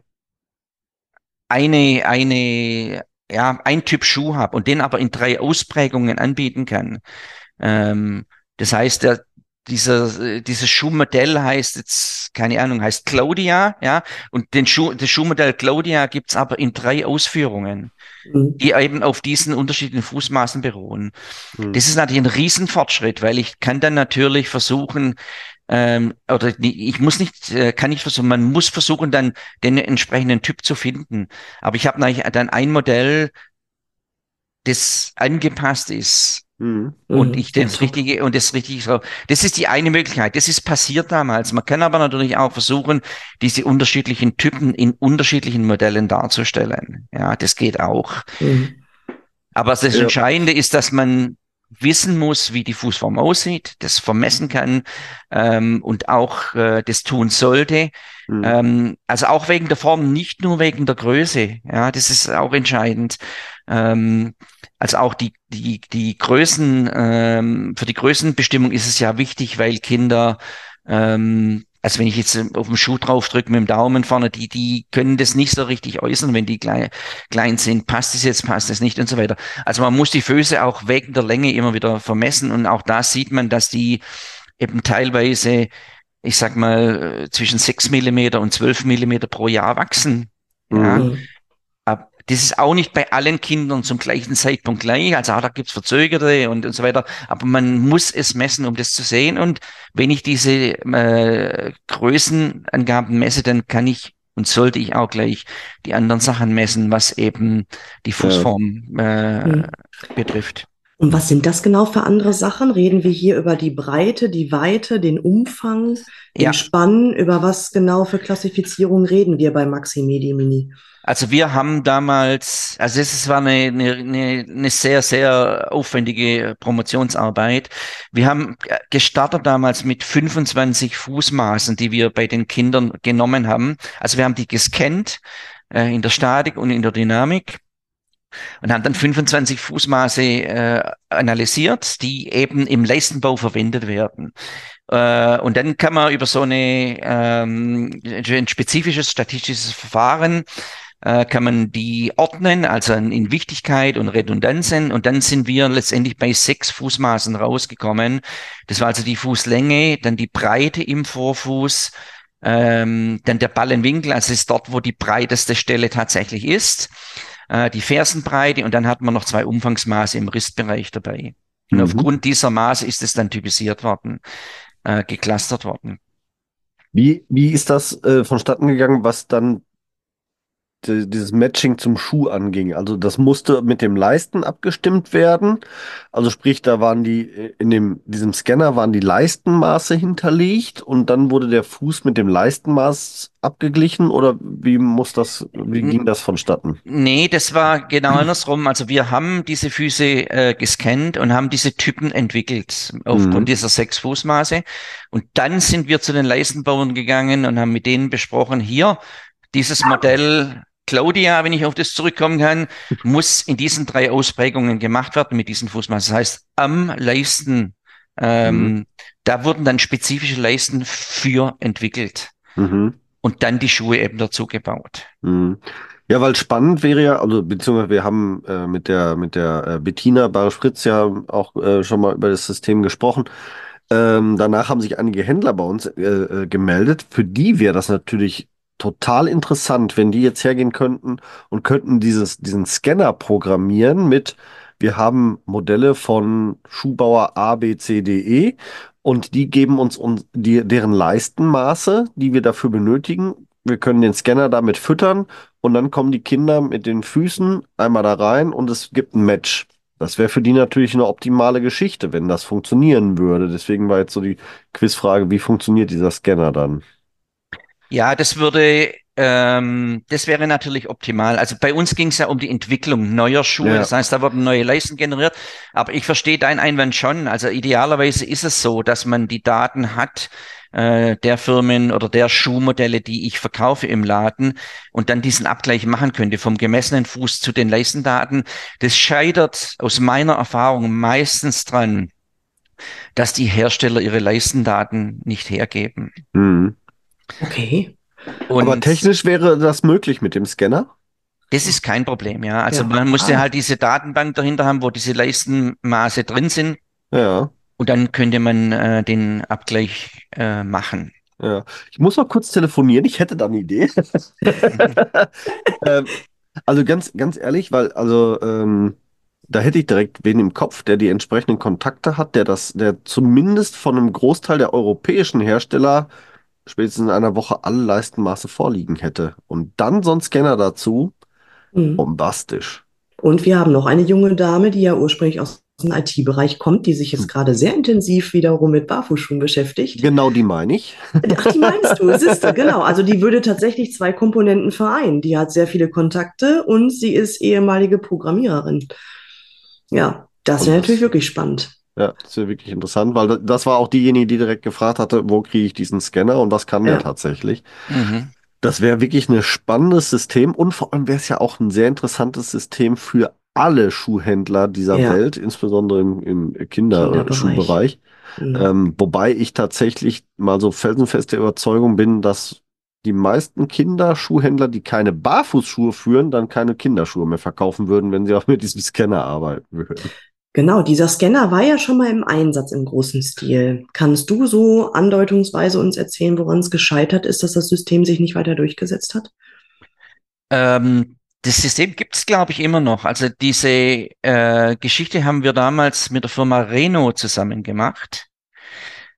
S4: eine, eine, ja, ein Typ Schuh habe und den aber in drei Ausprägungen anbieten kann. Ähm, das heißt, der, dieser, äh, dieses Schuhmodell heißt jetzt, keine Ahnung, heißt Claudia, ja, und den Schuh, das Schuhmodell Claudia gibt's aber in drei Ausführungen,
S3: Mhm.
S4: die eben auf diesen unterschiedlichen Fußmaßen beruhen.
S2: Mhm.
S4: Das ist natürlich ein Riesenfortschritt, weil ich kann dann natürlich versuchen, ähm, oder nie- ich muss nicht, äh, kann nicht versuchen, man muss versuchen, dann den entsprechenden Typ zu finden. Aber ich habe natürlich dann ein Modell, das angepasst ist
S2: Mhm.
S4: und
S3: Mhm.
S4: ich
S3: Ja,
S4: das
S3: top.
S4: Richtige und das Richtige so. Das ist die eine Möglichkeit. Das ist passiert damals. Man kann aber natürlich auch versuchen, diese unterschiedlichen Typen in unterschiedlichen Modellen darzustellen. Ja, das geht auch.
S3: Mhm.
S4: Aber das
S2: Ja.
S4: Entscheidende ist, dass man wissen muss, wie die Fußform aussieht, das vermessen kann ähm, und auch äh, das tun sollte.
S2: Mhm.
S4: Ähm, also auch wegen der Form, nicht nur wegen der Größe. Ja, das ist auch entscheidend. Ähm, also auch die, die, die Größen, ähm, für die Größenbestimmung ist es ja wichtig, weil Kinder, ähm, also wenn ich jetzt auf den Schuh drauf drücke mit dem Daumen vorne, die, die können das nicht so richtig äußern, wenn die klein, klein sind. Passt es jetzt, passt es nicht und so weiter. Also man muss die Füße auch wegen der Länge immer wieder vermessen und auch da sieht man, dass die eben teilweise, ich sag mal, äh, zwischen sechs Millimeter und zwölf Millimeter pro Jahr wachsen. Ja,
S2: Mhm.
S3: Mhm.
S4: aber das ist auch nicht bei allen Kindern zum gleichen Zeitpunkt gleich. Also auch da gibt's Verzögerte und, und so weiter. Aber man muss es messen, um das zu sehen. Und wenn ich diese äh, Größenangaben messe, dann kann ich und sollte ich auch gleich die anderen Sachen messen, was eben die
S2: Ja.
S4: Fußform äh,
S3: Mhm.
S4: betrifft.
S3: Und was sind das genau für andere Sachen? Reden wir hier über die Breite, die Weite, den Umfang, den
S4: Ja,
S3: Spann? Über was genau für Klassifizierung reden wir bei Maxi Medi Mini?
S4: also wir haben damals, also es ist- war eine, eine, eine, eine sehr, sehr aufwendige Promotionsarbeit. Wir haben äh, gestartet damals mit fünfundzwanzig Fußmaßen, die wir bei den Kindern genommen haben. Also wir haben die gescannt äh, in der Statik und in der Dynamik und haben dann fünfundzwanzig Fußmaße äh, analysiert, die eben im Leistenbau verwendet werden. Äh, und dann kann man über so eine, ähm, ein spezifisches statistisches Verfahren äh, kann man die ordnen, also in Wichtigkeit und Redundanzen. Und dann sind wir letztendlich bei sechs Fußmaßen rausgekommen. Das war also die Fußlänge, dann die Breite im Vorfuß, ähm, dann der Ballenwinkel, also ist dort, wo die breiteste Stelle tatsächlich ist, äh, die Fersenbreite und dann hat man noch zwei Umfangsmaße im Ristbereich dabei. Und
S2: Mhm.
S4: aufgrund dieser Maße ist es dann typisiert worden, äh, geclustert worden.
S2: Wie, wie ist das äh, vonstatten gegangen, was dann di- dieses Matching zum Schuh anging? Also das musste mit dem Leisten abgestimmt werden. Also sprich, da waren die äh, in dem diesem Scanner waren die Leistenmaße hinterlegt und dann wurde der Fuß mit dem Leistenmaß abgeglichen oder wie muss das, wie ging das vonstatten?
S4: Nee, das war genau andersrum. Also wir haben diese Füße äh, gescannt und haben diese Typen entwickelt aufgrund
S2: Mhm.
S4: dieser sechs Fußmaße. Und dann sind wir zu den Leistenbauern gegangen und haben mit denen besprochen, hier, dieses Modell Claudia, wenn ich auf das zurückkommen kann, muss in diesen drei Ausprägungen gemacht werden mit diesen Fußmaßen. Das heißt, am Leisten,
S2: Mhm.
S4: ähm, da wurden dann spezifische Leisten für entwickelt
S2: Mhm.
S4: und dann die Schuhe eben dazu gebaut.
S2: Mhm. Ja, weil spannend wäre ja, also beziehungsweise wir haben äh, mit der mit der äh, Bettina Barisch-Fritz ja auch äh, schon mal über das System gesprochen. Ähm, danach haben sich einige Händler bei uns äh, äh, gemeldet. Für die wäre das natürlich total interessant, wenn die jetzt hergehen könnten und könnten dieses, diesen Scanner programmieren mit, wir haben Modelle von Schuhbauer A, B, C, D, E und die geben uns, uns die, deren Leistenmaße, die wir dafür benötigen. Wir können den Scanner damit füttern und dann kommen die Kinder mit den Füßen einmal da rein und es gibt ein Match. Das wäre für die natürlich eine optimale Geschichte, wenn das funktionieren würde. Deswegen war jetzt so die Quizfrage, wie funktioniert dieser Scanner dann?
S4: Ja, das würde, ähm, das wäre natürlich optimal. Also bei uns ging es ja um die Entwicklung neuer Schuhe.
S2: Ja.
S4: Das heißt, da wurden neue Leisten generiert. Aber ich verstehe deinen Einwand schon. Also idealerweise ist es so, dass man die Daten hat, äh, der Firmen oder der Schuhmodelle, die ich verkaufe im Laden und dann diesen Abgleich machen könnte vom gemessenen Fuß zu den Leistendaten. Das scheitert aus meiner Erfahrung meistens dran, dass die Hersteller ihre Leistendaten nicht hergeben.
S2: Mhm.
S3: Okay,
S2: Aber
S4: Und
S2: technisch wäre das möglich mit dem Scanner?
S4: das ist kein Problem, ja. Also
S3: ja.
S4: man musste
S3: Ah,
S4: halt diese Datenbank dahinter haben, wo diese Leistenmaße drin sind
S2: Ja,
S4: und dann könnte man äh, den Abgleich äh, machen.
S2: ja. Ich muss mal kurz telefonieren, ich hätte da eine Idee. Ähm, also ganz, ganz ehrlich, weil, also, ähm, da hätte ich direkt wen im Kopf, der die entsprechenden Kontakte hat, der das, der zumindest von einem Großteil der europäischen Hersteller spätestens in einer Woche alle Leistenmaße vorliegen hätte. Und dann so ein Scanner dazu,
S3: hm.
S2: bombastisch.
S3: Und wir haben noch eine junge Dame, die ja ursprünglich aus dem I T-Bereich kommt, die sich jetzt gerade sehr intensiv wiederum mit Barfußschuhen beschäftigt.
S2: Genau die meine ich.
S3: Ach, die meinst du, siehste, genau. Also die würde tatsächlich zwei Komponenten vereinen. Die hat sehr viele Kontakte und sie ist ehemalige Programmiererin. Ja, das
S2: Und
S3: wäre natürlich
S2: das,
S3: wirklich spannend.
S2: ja, das wäre wirklich interessant, weil da- das war auch diejenige, die direkt gefragt hatte, wo kriege ich diesen Scanner und was kann der
S3: Ja,
S2: tatsächlich.
S4: Mhm.
S2: Das wäre wirklich ein spannendes System und vor allem wäre es ja auch ein sehr interessantes System für alle Schuhhändler dieser
S3: ja,
S2: Welt, insbesondere im, im
S3: Kinderbereich.
S2: Kinderschuhbereich.
S3: Hm.
S2: Ähm, wobei ich tatsächlich mal so felsenfest der Überzeugung bin, dass die meisten Kinderschuhhändler, die keine Barfußschuhe führen, dann keine Kinderschuhe mehr verkaufen würden, wenn sie auch mit diesem Scanner arbeiten würden.
S3: Genau, dieser Scanner war ja schon mal im Einsatz im großen Stil. Kannst du so andeutungsweise uns erzählen, woran es gescheitert ist, dass das System sich nicht weiter durchgesetzt hat?
S4: Ähm, das System gibt es, glaube ich, immer noch. Also diese äh, Geschichte haben wir damals mit der Firma Reno zusammen gemacht.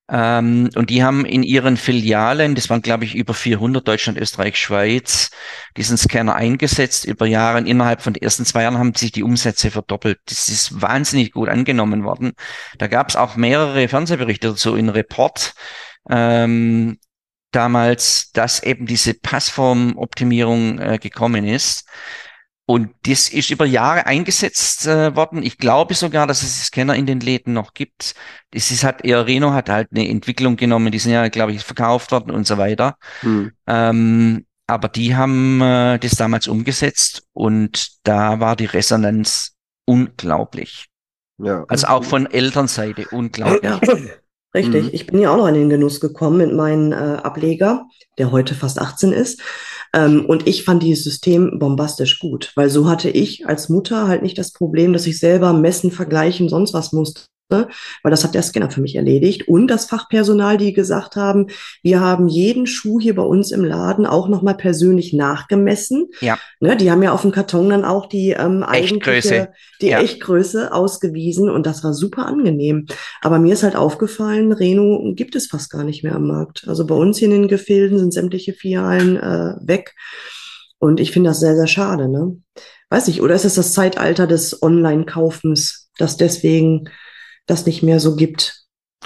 S4: Ähm, und die haben in ihren Filialen, das waren glaube ich über vierhundert, Deutschland, Österreich, Schweiz, diesen Scanner eingesetzt über Jahre. Und innerhalb von den ersten zwei Jahren haben sich die Umsätze verdoppelt. Das ist wahnsinnig gut angenommen worden. Da gab es auch mehrere Fernsehberichte dazu in Report. Ähm, damals, dass eben diese Passformoptimierung äh, gekommen ist. Und das ist über Jahre eingesetzt äh, worden. Ich glaube sogar, dass es Scanner in den Läden noch gibt. Das ist halt eher, Reno hat halt eine Entwicklung genommen, die sind ja, glaube ich, verkauft worden und so weiter.
S2: Hm.
S4: Ähm, aber die haben äh, das damals umgesetzt und da war die Resonanz unglaublich.
S2: Ja.
S4: Also auch von Elternseite unglaublich.
S3: Ja, richtig.
S2: Mhm.
S3: Ich bin ja auch noch in den Genuss gekommen mit meinem äh, Ableger, der heute fast achtzehn ist. Ähm, und ich fand dieses System bombastisch gut, weil so hatte ich als Mutter halt nicht das Problem, dass ich selber messen, vergleichen, sonst was musste. Weil das hat der Scanner für mich erledigt. Und das Fachpersonal, die gesagt haben, wir haben jeden Schuh hier bei uns im Laden auch nochmal persönlich nachgemessen.
S4: Ja,
S3: Ne, die haben ja auf dem Karton dann auch die ähm,
S4: Echtgröße.
S3: eigentliche, die
S4: Ja.
S3: Echtgröße ausgewiesen und das war super angenehm. Aber mir ist halt aufgefallen, Reno gibt es fast gar nicht mehr am Markt. Also bei uns hier in den Gefilden sind sämtliche Filialen äh, weg und ich finde das sehr, sehr schade. Ne? Weiß nicht, oder ist es das Zeitalter des Online-Kaufens, dass deswegen das nicht mehr so gibt?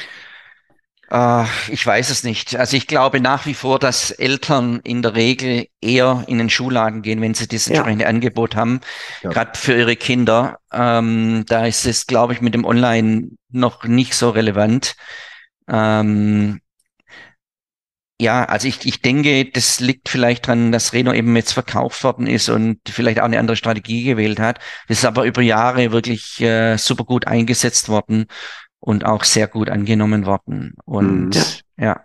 S4: Äh, ich weiß es nicht. Also ich glaube nach wie vor, dass Eltern in der Regel eher in den Schuhladen gehen, wenn sie das
S3: Ja.
S4: entsprechende Angebot haben,
S2: Ja.
S4: gerade für ihre Kinder. Ähm, da ist es, glaube ich, mit dem Online noch nicht so relevant. Ähm, ja, also ich, ich denke, das liegt vielleicht dran, dass Reno eben jetzt verkauft worden ist und vielleicht auch eine andere Strategie gewählt hat. Das ist aber über Jahre wirklich äh, super gut eingesetzt worden und auch sehr gut angenommen worden. Und
S3: Ja.
S4: ja,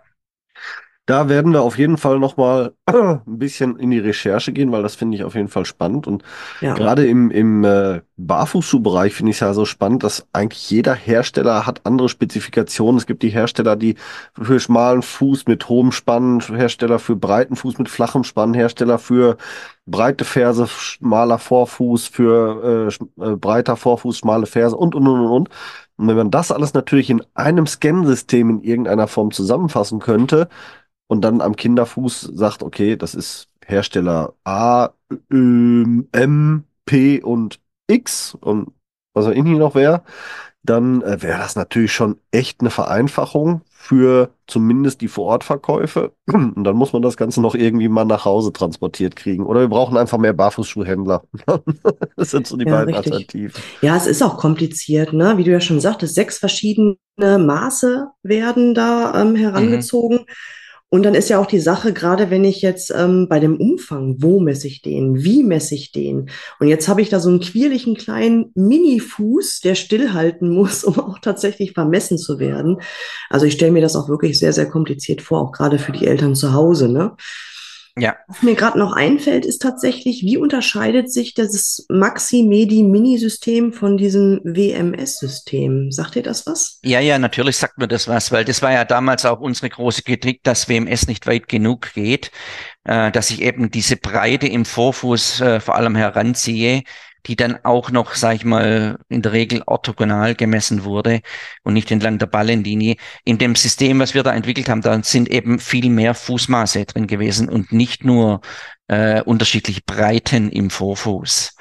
S2: Da werden wir auf jeden Fall nochmal ein bisschen in die Recherche gehen, weil das finde ich auf jeden Fall spannend. Und
S3: Ja.
S2: gerade im, im äh, Barfußschuhbereich finde ich es ja so spannend, dass eigentlich jeder Hersteller hat andere Spezifikationen. Es gibt die Hersteller, die für schmalen Fuß mit hohem Spann, Hersteller für breiten Fuß mit flachem Spann, Hersteller für breite Ferse, schmaler Vorfuß, für äh, sch- äh, breiter Vorfuß, schmale Ferse und, und, und, und. Und Und wenn man das alles natürlich in einem Scansystem in irgendeiner Form zusammenfassen könnte, und dann am Kinderfuß sagt, okay, das ist Hersteller A, ähm, M, P und X und was auch immer noch wäre, dann äh, wäre das natürlich schon echt eine Vereinfachung für zumindest die Vorortverkäufe. Und dann muss man das Ganze noch irgendwie mal nach Hause transportiert kriegen. Oder wir brauchen einfach mehr Barfußschuhhändler. Das sind so die
S3: Ja,
S2: beiden
S3: richtig.
S2: Alternativen.
S3: Ja, es ist auch kompliziert, ne? Wie du ja schon sagtest, sechs verschiedene Maße werden da ähm, herangezogen. Und dann ist ja auch die Sache, gerade wenn ich jetzt ähm, bei dem Umfang, wo messe ich den, wie messe ich den? Und jetzt habe ich da so einen quirligen kleinen Mini-Fuß, der stillhalten muss, um auch tatsächlich vermessen zu werden. Also ich stelle mir das auch wirklich sehr, sehr kompliziert vor, auch gerade für die Eltern zu Hause, ne?
S4: ja.
S3: Was mir gerade noch einfällt, ist tatsächlich, wie unterscheidet sich das Maxi-Medi-Mini-System von diesem W M S-System? Sagt ihr das was?
S4: Ja, ja, natürlich sagt mir das was, weil das war ja damals auch unsere große Kritik, dass W M S nicht weit genug geht, äh, dass ich eben diese Breite im Vorfuß äh, vor allem heranziehe, die dann auch noch, sag ich mal, in der Regel orthogonal gemessen wurde und nicht entlang der Ballenlinie. In dem System, was wir da entwickelt haben, da sind eben viel mehr Fußmaße drin gewesen und nicht nur äh, unterschiedliche Breiten im Vorfuß.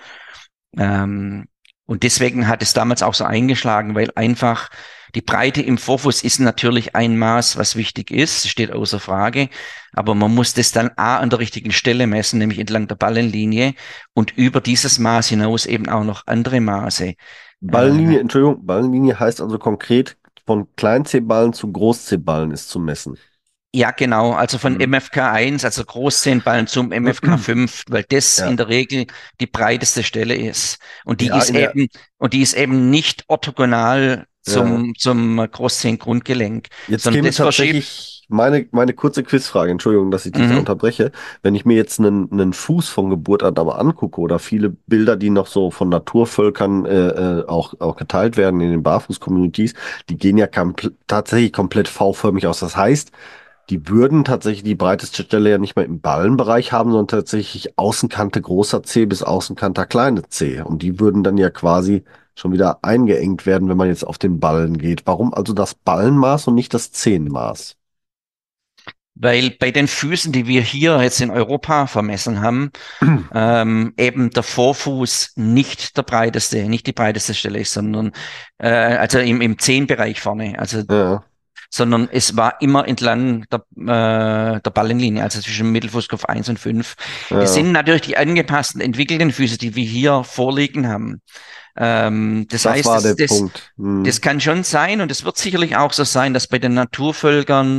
S4: Ähm, und deswegen hat es damals auch so eingeschlagen, weil einfach die Breite im Vorfuß ist natürlich ein Maß, was wichtig ist, steht außer Frage. Aber man muss das dann A an der richtigen Stelle messen, nämlich entlang der Ballenlinie und über dieses Maß hinaus eben auch noch andere Maße.
S2: Ballenlinie, Entschuldigung, Ballenlinie heißt also konkret, von Klein-C-Ballen zu Groß-C-Ballen ist zu messen.
S4: Ja, genau. Also von
S2: Mhm.
S4: M F K eins, also Großzehenballen zum M F K fünf, weil das
S2: Ja.
S4: in der Regel die breiteste Stelle ist. Und die
S2: Ja,
S4: ist
S2: in der-
S4: eben, und die ist eben nicht orthogonal zum, zum Großzehengrundgelenk.
S2: Jetzt
S4: sondern
S2: käme
S4: das verschiebt.
S2: tatsächlich meine, meine kurze Quizfrage, Entschuldigung, dass ich dich da
S4: Mhm.
S2: unterbreche. Wenn ich mir jetzt einen, einen Fuß von Geburt an aber angucke oder viele Bilder, die noch so von Naturvölkern äh, äh, auch, auch geteilt werden in den Barfuß-Communities, die gehen ja kompl- tatsächlich komplett V-förmig aus. Das heißt, die würden tatsächlich die breiteste Stelle ja nicht mehr im Ballenbereich haben, sondern tatsächlich Außenkante großer C bis Außenkante kleine C. Und die würden dann ja quasi schon wieder eingeengt werden, wenn man jetzt auf den Ballen geht. Warum also das Ballenmaß und nicht das Zehenmaß?
S4: Weil bei den Füßen, die wir hier jetzt in Europa vermessen haben, ähm, eben der Vorfuß nicht der breiteste, nicht die breiteste Stelle ist, sondern äh, also im, im Zehenbereich vorne, also
S2: Ja,
S4: sondern es war immer entlang der, äh, der Ballenlinie, also zwischen Mittelfußkopf eins und fünf. Es
S2: ja,
S4: sind natürlich die angepassten, entwickelten Füße, die wir hier vorliegen haben. Ähm, das
S2: das
S4: heißt,
S2: war der
S4: das, das,
S2: Punkt. Hm.
S4: das kann schon sein und es wird sicherlich auch so sein, dass bei den Naturvölkern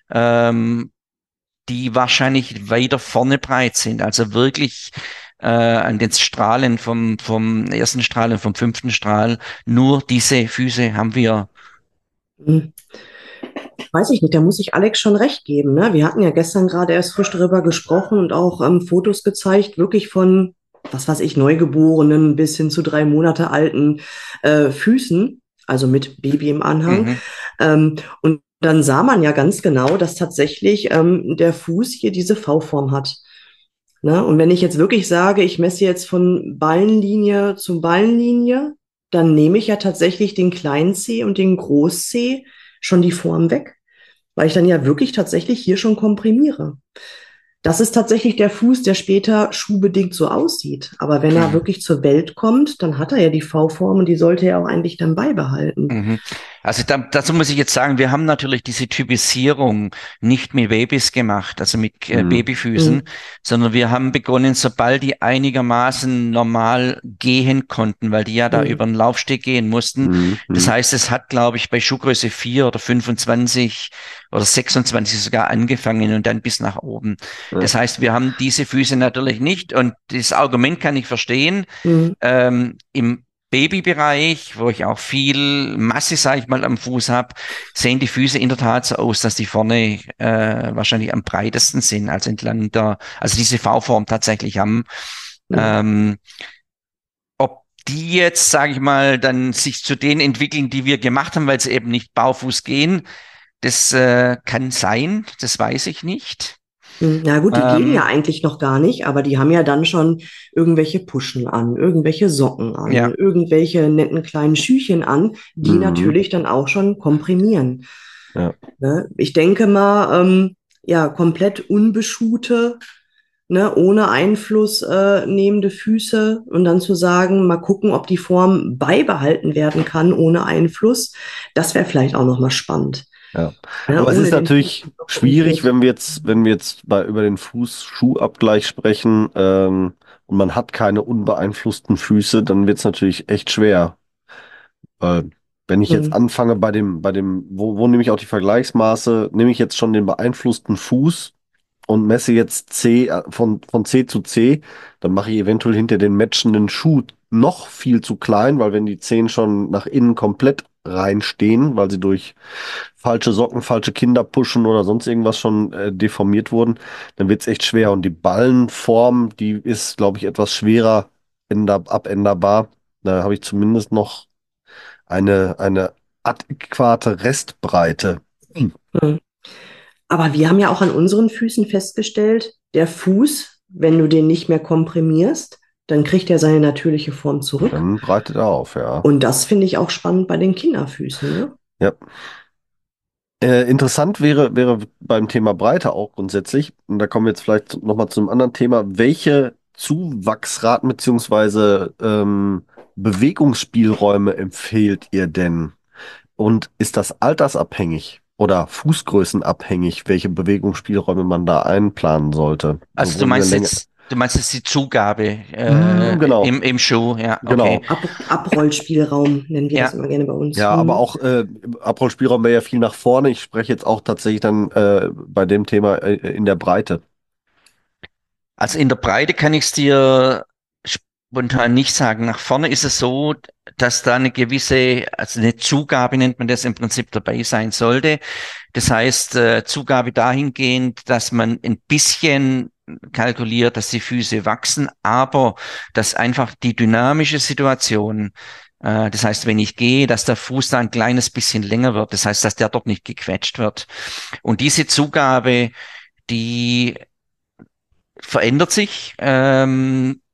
S4: ähm, die wahrscheinlich weiter vorne breit sind, also wirklich äh, an den Strahlen vom, vom ersten Strahl und vom fünften Strahl, nur diese Füße haben wir.
S3: Hm. Weiß ich nicht, da muss ich Alex schon recht geben, ne? Wir hatten ja gestern gerade erst frisch darüber gesprochen und auch ähm, Fotos gezeigt, wirklich von, was weiß ich, Neugeborenen bis hin zu drei Monate alten äh, Füßen, also mit Baby im Anhang.
S4: Mhm.
S3: Ähm, und dann sah man ja ganz genau, dass tatsächlich ähm, der Fuß hier diese V-Form hat. Ne? Und wenn ich jetzt wirklich sage, ich messe jetzt von Ballenlinie zu Ballenlinie, dann nehme ich ja tatsächlich den kleinen Zeh und den Groß-Zeh schon die Form weg, weil ich dann ja wirklich tatsächlich hier schon komprimiere. Das ist tatsächlich der Fuß, der später schuhbedingt so aussieht. Aber wenn er
S4: Mhm.
S3: wirklich zur Welt kommt, dann hat er ja die V-Form und die sollte er auch eigentlich dann beibehalten.
S4: Mhm. Also da, dazu muss ich jetzt sagen, wir haben natürlich diese Typisierung nicht mit Babys gemacht, also mit äh,
S2: Hm.
S4: Babyfüßen,
S3: Mhm.
S4: sondern wir haben begonnen, sobald die einigermaßen normal gehen konnten, weil die ja da
S3: Mhm.
S4: über den Laufsteg gehen mussten.
S2: Hm.
S4: Das
S2: Hm.
S4: heißt, es hat, glaube ich, bei Schuhgröße vier oder fünfundzwanzig oder sechsundzwanzig sogar angefangen und dann bis nach oben.
S2: Ja.
S4: Das heißt, wir haben diese Füße natürlich nicht und das Argument kann ich verstehen.
S3: Mhm.
S4: Ähm, im Babybereich, wo ich auch viel Masse, sage ich mal, am Fuß habe, sehen die Füße in der Tat so aus, dass die vorne äh, wahrscheinlich am breitesten sind, also entlang der, also diese V-Form tatsächlich haben.
S3: Mhm.
S4: Ähm, ob die jetzt, sage ich mal, dann sich zu denen entwickeln, die wir gemacht haben, weil sie eben nicht barfuß gehen, das äh, kann sein, das weiß ich nicht.
S3: Hm, na gut, die gehen ja
S4: Ähm,
S3: eigentlich noch gar nicht, aber die haben ja dann schon irgendwelche Puschen an, irgendwelche Socken an,
S4: ja.
S3: irgendwelche netten kleinen Schüchen an, die
S2: Hm.
S3: natürlich dann auch schon komprimieren.
S2: Ja.
S3: Ne? Ich denke mal, ähm, ja, komplett unbeschuhte, ne, ohne Einfluss äh, nehmende Füße und dann zu sagen, mal gucken, ob die Form beibehalten werden kann ohne Einfluss, das wäre vielleicht auch noch mal spannend.
S2: Ja,
S3: Ne?
S2: aber es
S3: Ohne
S2: ist
S3: den
S2: natürlich schwierig,
S3: Einfluss.
S2: wenn wir jetzt, wenn wir jetzt bei, über den Fuß-Schuh-Abgleich sprechen, ähm, und man hat keine unbeeinflussten Füße, dann wird es natürlich echt schwer. Äh, wenn ich jetzt
S3: Hm,
S2: anfange bei dem, bei dem, wo, wo nehme ich auch die Vergleichsmaße, nehme ich jetzt schon den beeinflussten Fuß und messe jetzt C äh, von, von C zu C, dann mache ich eventuell hinter den matchenden Schuh noch viel zu klein, weil wenn die Zehen schon nach innen komplett reinstehen, weil sie durch falsche Socken, falsche Kinderpuschen oder sonst irgendwas schon äh, deformiert wurden, dann wird es echt schwer. Und die Ballenform, die ist, glaube ich, etwas schwerer änder abänderbar. Da habe ich zumindest noch eine, eine adäquate Restbreite. Hm.
S3: hm. Aber wir haben ja auch an unseren Füßen festgestellt, der Fuß, wenn du den nicht mehr komprimierst, dann kriegt er seine natürliche Form zurück.
S2: Dann breitet er auf, ja.
S3: Und das finde ich auch spannend bei den Kinderfüßen, ne?
S2: Ja. Äh, interessant wäre, wäre beim Thema Breite auch grundsätzlich, und da kommen wir jetzt vielleicht nochmal zum anderen Thema, welche Zuwachsraten beziehungsweise ähm, Bewegungsspielräume empfehlt ihr denn? Und ist das altersabhängig oder fußgrößenabhängig, welche Bewegungsspielräume man da einplanen sollte?
S4: Also du
S2: Sowohl in der
S4: meinst
S2: Länge.
S4: jetzt, du meinst jetzt die Zugabe
S2: Mm,
S4: äh,
S2: genau,
S4: im, im Schuh, ja, okay.
S2: genau.
S3: Ab Abrollspielraum nennen wir das
S4: Ja,
S3: immer gerne bei uns.
S2: Ja, aber
S3: Hm.
S2: auch äh, Abrollspielraum wäre ja viel nach vorne. Ich spreche jetzt auch tatsächlich dann äh, bei dem Thema äh, in der Breite.
S4: also in der Breite kann ich es dir spontan nicht sagen. Nach vorne ist es so, dass da eine gewisse, also eine Zugabe nennt man das im Prinzip dabei sein sollte. Das heißt, äh, Zugabe dahingehend, dass man ein bisschen kalkuliert, dass die Füße wachsen, aber dass einfach die dynamische Situation, äh, das heißt, wenn ich gehe, dass der Fuß da ein kleines bisschen länger wird. Das heißt, dass der dort nicht gequetscht wird. Und diese Zugabe, die verändert sich. Ähm,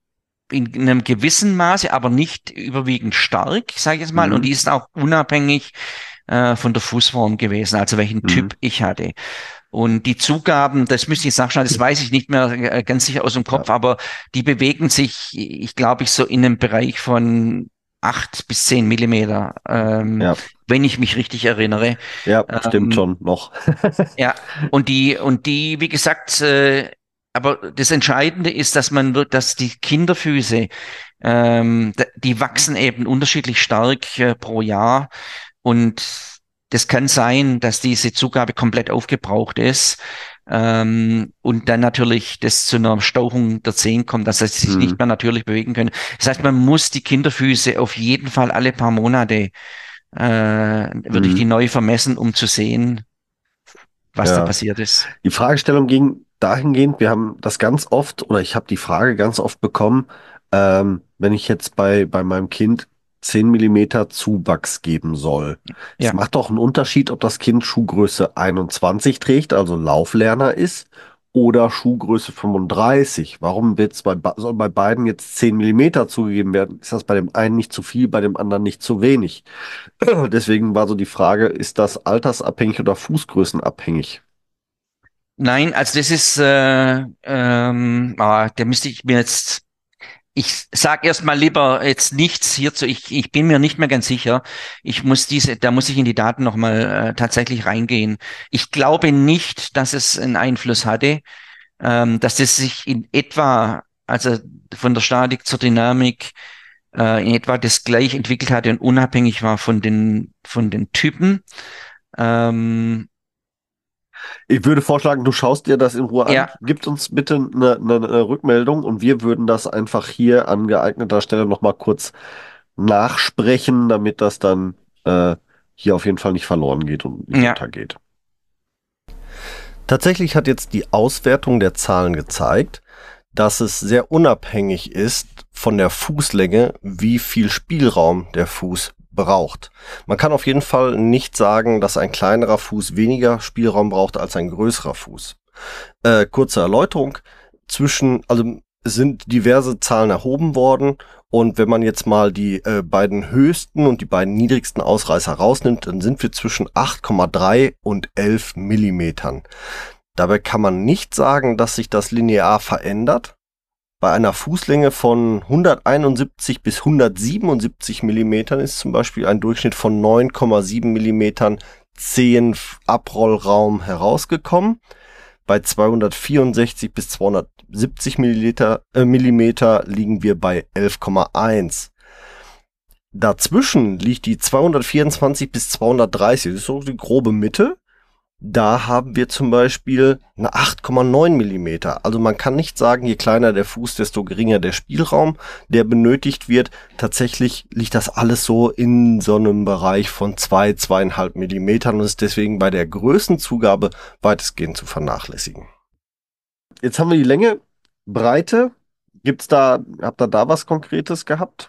S4: in einem gewissen Maße, aber nicht überwiegend stark, sage ich jetzt mal.
S2: Mhm.
S4: Und die ist auch unabhängig äh, von der Fußform gewesen, also welchen
S2: Mhm.
S4: Typ ich hatte. Und die Zugaben, das müsste ich jetzt nachschauen, das weiß ich nicht mehr äh, ganz sicher aus dem Kopf,
S2: Ja.
S4: aber die bewegen sich, ich glaube, ich so in einem Bereich von acht bis zehn Millimeter, ähm,
S2: Ja,
S4: wenn ich mich richtig erinnere.
S2: ja, stimmt
S4: Ähm,
S2: schon noch.
S4: ja, und die, und die, wie gesagt, äh, aber das Entscheidende ist, dass man wird, dass die Kinderfüße, ähm, d- die wachsen eben unterschiedlich stark äh, pro Jahr. Und das kann sein, dass diese Zugabe komplett aufgebraucht ist. Ähm, und dann natürlich das zu einer Stauchung der Zehen kommt, dass sie sich nicht
S2: Mhm.
S4: mehr natürlich bewegen können. Das heißt, man muss die Kinderfüße auf jeden Fall alle paar Monate, äh, würde ich die
S2: Mhm.
S4: neu vermessen, um zu sehen, was da
S2: Ja.
S4: passiert ist.
S2: Die Fragestellung ging dahingehend, wir haben das ganz oft, oder ich habe die Frage ganz oft bekommen, ähm, wenn ich jetzt bei, bei meinem Kind zehn Millimeter Zuwachs geben soll. Es
S4: Ja.
S2: macht doch einen Unterschied, ob das Kind Schuhgröße einundzwanzig trägt, also Lauflerner ist, oder Schuhgröße fünfunddreißig. Warum wird's bei, ba- soll bei beiden jetzt zehn Millimeter zugegeben werden? Ist das bei dem einen nicht zu viel, bei dem anderen nicht zu wenig? Deswegen war so die Frage, ist das altersabhängig oder fußgrößenabhängig?
S4: Nein, also das ist, äh, ähm, ah, da müsste ich mir jetzt, ich sag erst mal lieber jetzt nichts hierzu. Ich, ich bin mir nicht mehr ganz sicher. Ich muss diese, da muss ich in die Daten nochmal äh, tatsächlich reingehen. Ich glaube nicht, dass es einen Einfluss hatte, ähm, dass das sich in etwa, also von der Statik zur Dynamik, äh, in etwa das gleich entwickelt hatte und unabhängig war von den, von den Typen. Ähm,
S2: Ich würde vorschlagen, du schaust dir das in Ruhe an,
S4: ja,
S2: gib uns bitte eine, eine, eine Rückmeldung und wir würden das einfach hier an geeigneter Stelle nochmal kurz nachsprechen, damit das dann äh, hier auf jeden Fall nicht verloren geht und nicht
S4: ja,
S2: untergeht. Tatsächlich hat jetzt die Auswertung der Zahlen gezeigt, dass es sehr unabhängig ist von der Fußlänge, wie viel Spielraum der Fuß braucht. Man kann auf jeden Fall nicht sagen, dass ein kleinerer Fuß weniger Spielraum braucht als ein größerer Fuß. Äh, kurze Erläuterung. Zwischen, also es sind diverse Zahlen erhoben worden und wenn man jetzt mal die äh, beiden höchsten und die beiden niedrigsten Ausreißer rausnimmt, dann sind wir zwischen acht Komma drei und elf Millimetern. Dabei kann man nicht sagen, dass sich das linear verändert. Bei einer Fußlänge von hunderteinundsiebzig bis hundertsiebenundsiebzig Millimetern ist zum Beispiel ein Durchschnitt von neun Komma sieben Millimetern Zehenabrollraum herausgekommen. Bei zweihundertvierundsechzig bis zweihundertsiebzig Milliliter, äh, Millimeter liegen wir bei elf Komma eins. Dazwischen liegt die zweihundertvierundzwanzig bis zweihundertdreißig, das ist so die grobe Mitte. Da haben wir zum Beispiel eine acht Komma neun Millimeter. Also man kann nicht sagen, je kleiner der Fuß, desto geringer der Spielraum, der benötigt wird. Tatsächlich liegt das alles so in so einem Bereich von zwei, zweieinhalb Millimetern und ist deswegen bei der Größenzugabe weitestgehend zu vernachlässigen. Jetzt haben wir die Länge, Breite. Gibt's da, habt ihr da was Konkretes gehabt?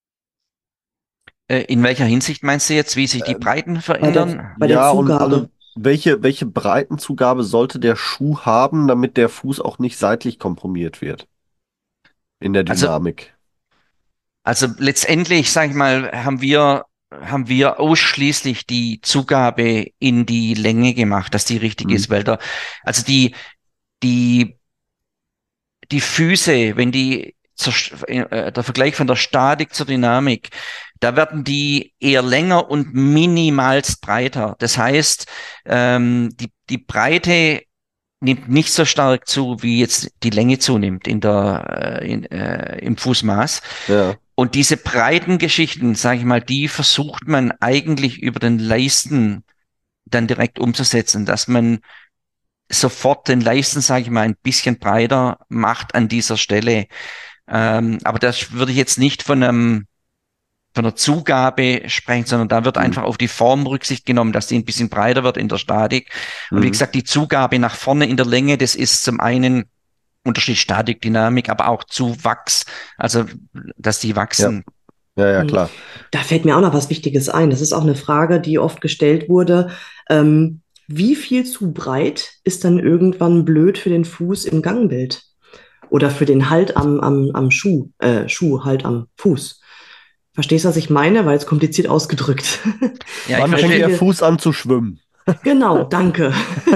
S4: äh, in welcher Hinsicht meinst du jetzt, wie sich die
S2: Äh,
S4: Breiten
S3: Bei der,
S4: verändern?
S3: bei der
S2: Ja, und also
S3: Zugabe.
S2: welche, welche Breitenzugabe sollte der Schuh haben, damit der Fuß auch nicht seitlich komprimiert wird in der
S4: Also,
S2: Dynamik?
S4: also letztendlich, sag ich mal, haben wir, haben wir ausschließlich die Zugabe in die Länge gemacht, dass die richtig
S2: Hm.
S4: ist, weil da, also die, die, die Füße, wenn die, zur, äh, der Vergleich von der Statik zur Dynamik, da werden die eher länger und minimalst breiter. Das heißt, ähm, die, die Breite nimmt nicht so stark zu, wie jetzt die Länge zunimmt in der, äh, in, äh, im Fußmaß.
S2: Ja.
S4: Und diese breiten Geschichten, sage ich mal, die versucht man eigentlich über den Leisten dann direkt umzusetzen, dass man sofort den Leisten, sage ich mal, ein bisschen breiter macht an dieser Stelle. Ähm, aber das würde ich jetzt nicht von einem von der Zugabe sprechen, sondern da wird
S2: Hm.
S4: einfach auf die Form Rücksicht genommen, dass die ein bisschen breiter wird in der Statik. Und wie
S2: Hm.
S4: gesagt, die Zugabe nach vorne in der Länge, das ist zum einen Unterschied Statik, Dynamik, aber auch Zuwachs, also dass die
S2: Ja,
S4: wachsen.
S2: ja, ja,
S3: Hm.
S2: klar.
S3: Da fällt mir auch noch was Wichtiges ein. Das ist auch eine Frage, die oft gestellt wurde. Ähm, wie viel zu breit ist dann irgendwann blöd für den Fuß im Gangbild? oder für den Halt am, am, am Schuh, äh, Schuh, halt am Fuß. Verstehst du, was ich meine? Weil es kompliziert ausgedrückt.
S4: Ja, ich
S2: Wann fängt
S4: verstehe.
S2: der Fuß an zu schwimmen?
S3: Genau, danke.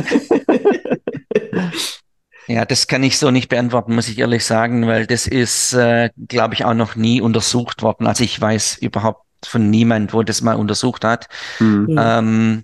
S4: Ja, das kann ich so nicht beantworten, muss ich ehrlich sagen, weil das ist, äh, glaube ich, auch noch nie untersucht worden. Also ich weiß überhaupt von niemand, wo das mal untersucht hat.
S2: Hm.
S3: Hm.
S4: Ähm,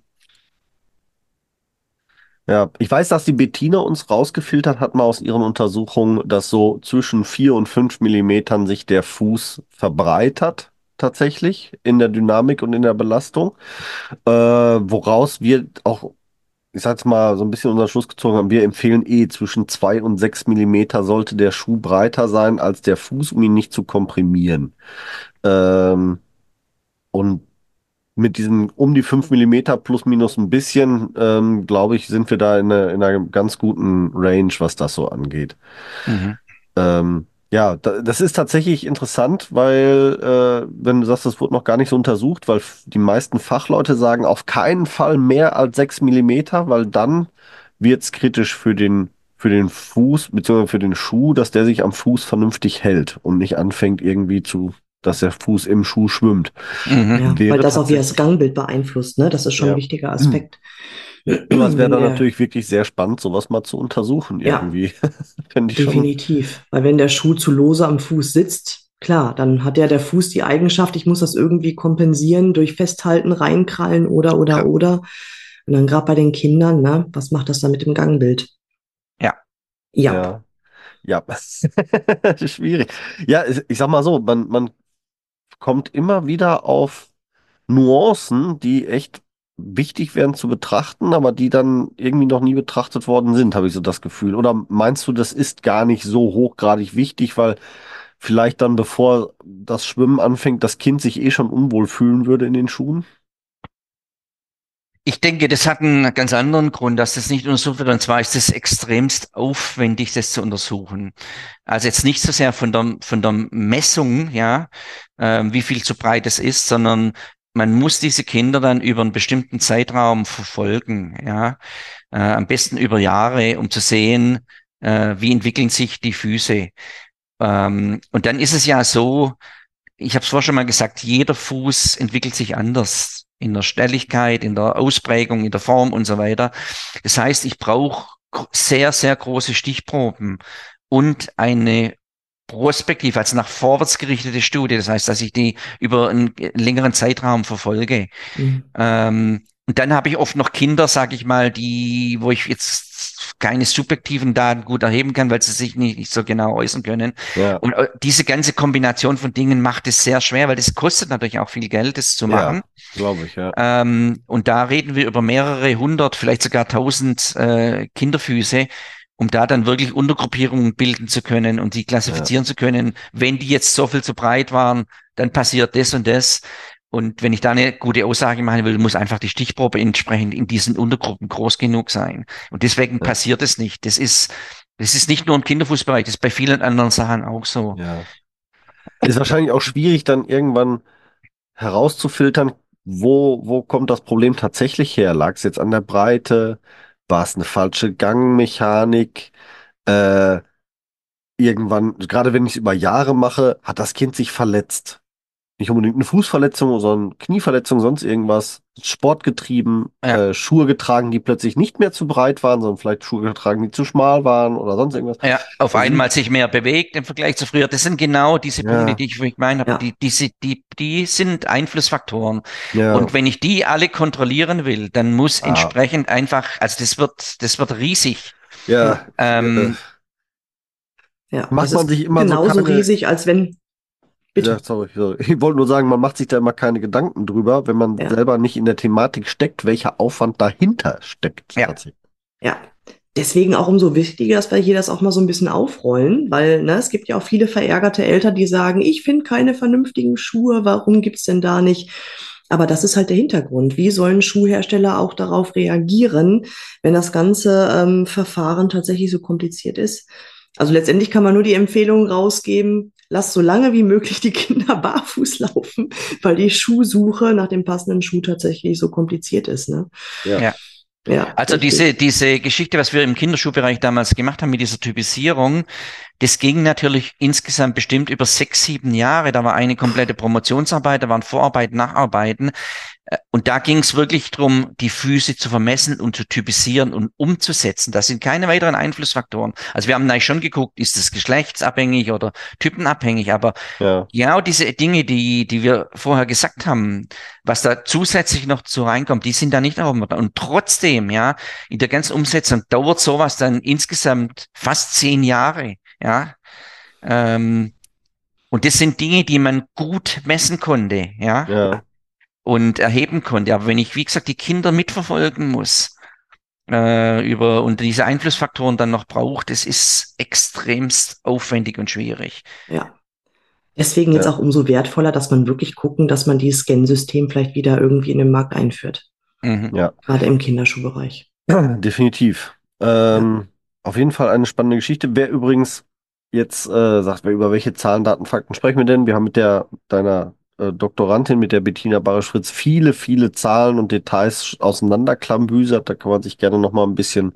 S2: Ja, ich weiß, dass die Bettina uns rausgefiltert hat, mal aus ihren Untersuchungen, dass so zwischen vier und fünf Millimetern sich der Fuß verbreitert, tatsächlich, in der Dynamik und in der Belastung. Äh, woraus wir auch, ich sag jetzt mal, so ein bisschen unseren Schluss gezogen haben, wir empfehlen eh, zwischen zwei und sechs Millimeter sollte der Schuh breiter sein als der Fuß, um ihn nicht zu komprimieren. Ähm, und mit diesen um die fünf Millimeter plus minus ein bisschen, ähm, glaube ich, sind wir da in, einer- in einer ganz guten Range, was das so angeht.
S4: mhm.
S2: Ähm, ja, da, das ist tatsächlich interessant, weil, äh, wenn du sagst, das wurde noch gar nicht so untersucht, weil f- die meisten Fachleute sagen auf keinen Fall mehr als sechs Millimeter, weil dann wird's kritisch für den, für den Fuß, beziehungsweise für den Schuh, dass der sich am Fuß vernünftig hält und nicht anfängt irgendwie zu, dass der Fuß im Schuh schwimmt.
S4: Mhm.
S3: Ja, weil
S2: Wäre
S3: das auch wieder das
S2: tatsächlich,
S3: Gangbild beeinflusst, ne? Das ist schon ein
S2: ja.
S3: wichtiger Aspekt.
S2: Das wäre
S3: Wenn
S2: dann
S3: der,
S2: natürlich wirklich sehr spannend, sowas mal zu untersuchen
S3: ja,
S2: irgendwie. Finde ich schon.
S3: definitiv. Weil wenn der Schuh zu lose am Fuß sitzt, klar, dann hat ja der Fuß die Eigenschaft, ich muss das irgendwie kompensieren durch Festhalten, reinkrallen oder, oder,
S2: Ja.
S3: oder. Und dann gerade bei den Kindern, ne? Was macht das dann mit dem Gangbild?
S4: Ja.
S3: Ja.
S2: Ja. Ja. Schwierig. Ja, ich ich sag mal so, man, man kommt immer wieder auf Nuancen, die echt wichtig wären zu betrachten, aber die dann irgendwie noch nie betrachtet worden sind, habe ich so das Gefühl. Oder meinst du, das ist gar nicht so hochgradig wichtig, weil vielleicht dann, bevor das Schwimmen anfängt, das Kind sich eh schon unwohl fühlen würde in den Schuhen?
S4: Ich denke, das hat einen ganz anderen Grund, dass das nicht untersucht wird. Und zwar ist es extremst aufwendig, das zu untersuchen. Also jetzt nicht so sehr von der, von der Messung, ja, äh, wie viel zu breit es ist, sondern man muss diese Kinder dann über einen bestimmten Zeitraum verfolgen, ja, äh, am besten über Jahre, um zu sehen, äh, wie entwickeln sich die Füße. Ähm, und dann ist es ja so, ich habe es vorher schon mal gesagt, jeder Fuß entwickelt sich anders in der Stelligkeit, in der Ausprägung, in der Form und so weiter. Das heißt, ich brauche sehr, sehr große Stichproben und eine prospektiv, also nach vorwärts gerichtete Studie. Das heißt, dass ich die über einen längeren Zeitraum verfolge.
S3: Mhm.
S4: Ähm, und dann habe ich oft noch Kinder, sage ich mal, die, wo ich jetzt keine subjektiven Daten gut erheben kann, weil sie sich nicht, nicht so genau äußern können.
S2: Ja,
S4: Und äh, diese ganze Kombination von Dingen macht es sehr schwer, weil das kostet natürlich auch viel Geld, das zu machen.
S2: ja, glaube ich, ja.
S4: Ähm, und da reden wir über mehrere hundert, vielleicht sogar tausend äh, Kinderfüße, um da dann wirklich Untergruppierungen bilden zu können und die klassifizieren zu können. Wenn die jetzt so viel zu breit waren, dann passiert das und das. Und wenn ich da eine gute Aussage machen will, muss einfach die Stichprobe entsprechend in diesen Untergruppen groß genug sein. Und deswegen
S2: Ja.
S4: passiert es nicht. Das ist, das ist nicht nur im Kinderfußbereich, das ist bei vielen anderen Sachen auch so.
S2: Ja. Ist wahrscheinlich auch schwierig, dann irgendwann herauszufiltern, wo, wo kommt das Problem tatsächlich her? Lag es jetzt an der Breite? War es eine falsche Gangmechanik? Äh, irgendwann, gerade wenn ich es über Jahre mache, hat das Kind sich verletzt. Nicht unbedingt eine Fußverletzung, sondern Knieverletzung, sonst irgendwas. Sport getrieben,
S4: Ja.
S2: äh, Schuhe getragen, die plötzlich nicht mehr zu breit waren, sondern vielleicht Schuhe getragen, die zu schmal waren oder sonst irgendwas.
S4: Ja, auf
S2: Da sind-
S4: einmal sich mehr bewegt im Vergleich zu früher. Das sind genau diese
S2: Ja.
S4: Punkte, die ich vorhin gemeint habe.
S3: Ja.
S4: Die, diese, die, die sind Einflussfaktoren.
S2: Ja,
S4: Und wenn ich die alle kontrollieren will, dann muss
S2: Ah.
S4: entsprechend einfach, also das wird, das wird riesig.
S2: ja,
S4: Ähm,
S3: Ja,
S2: Macht
S3: das
S2: man
S3: ist
S2: sich immer so
S3: genauso
S2: keine-
S3: riesig, als wenn, bitte.
S2: Ja, sorry, sorry. Ich wollte nur sagen, man macht sich da immer keine Gedanken drüber, wenn man
S3: Ja.
S2: selber nicht in der Thematik steckt, welcher Aufwand dahinter steckt.
S4: Ja.
S2: tatsächlich.
S3: Ja, deswegen auch umso wichtiger, dass wir hier das auch mal so ein bisschen aufrollen, weil ne, es gibt ja auch viele verärgerte Eltern, die sagen, ich finde keine vernünftigen Schuhe, warum gibt's denn da nicht? Aber das ist halt der Hintergrund. Wie sollen Schuhhersteller auch darauf reagieren, wenn das ganze ähm, Verfahren tatsächlich so kompliziert ist? Also letztendlich kann man nur die Empfehlung rausgeben, lasst so lange wie möglich die Kinder barfuß laufen, weil die Schuhsuche nach dem passenden Schuh tatsächlich so kompliziert ist. Ne?
S2: Ja.
S4: Ja.
S3: Ja,
S4: Also
S3: richtig.
S4: diese, diese Geschichte, was wir im Kinderschuhbereich damals gemacht haben mit dieser Typisierung, das ging natürlich insgesamt bestimmt über sechs, sieben Jahre. Da war eine komplette Promotionsarbeit, da waren Vorarbeiten, Nacharbeiten. Äh, Und da ging es wirklich darum, die Füße zu vermessen und zu typisieren und umzusetzen. Das sind keine weiteren Einflussfaktoren. Also wir haben eigentlich schon geguckt, ist es geschlechtsabhängig oder typenabhängig, aber
S2: Ja,
S4: genau diese Dinge, die, die wir vorher gesagt haben, was da zusätzlich noch zu reinkommt, die sind da nicht erhoben worden. Und trotzdem, ja, in der ganzen Umsetzung dauert sowas dann insgesamt fast zehn Jahre, ja. Ähm, und das sind Dinge, die man gut messen konnte, ja,
S2: ja,
S4: und erheben konnte. Aber wenn ich, wie gesagt, die Kinder mitverfolgen muss, äh, über und diese Einflussfaktoren dann noch braucht, das ist extremst aufwendig und schwierig.
S3: Ja. Deswegen jetzt
S2: ja,
S3: auch umso wertvoller, dass man wirklich gucken, dass man dieses Scansystem vielleicht wieder irgendwie in den Markt einführt.
S4: Mhm.
S2: ja,
S3: Gerade im Kinderschuhbereich.
S2: definitiv.
S3: Ja.
S2: Ähm, auf jeden Fall eine spannende Geschichte. Wer übrigens jetzt äh, sagt, wer über welche Zahlen, Daten, Fakten sprechen wir denn? Wir haben mit der deiner äh, Doktorandin, mit der Bettina Barisch-Fritz, viele, viele Zahlen und Details auseinanderklammbüsert. Da kann man sich gerne noch mal ein bisschen,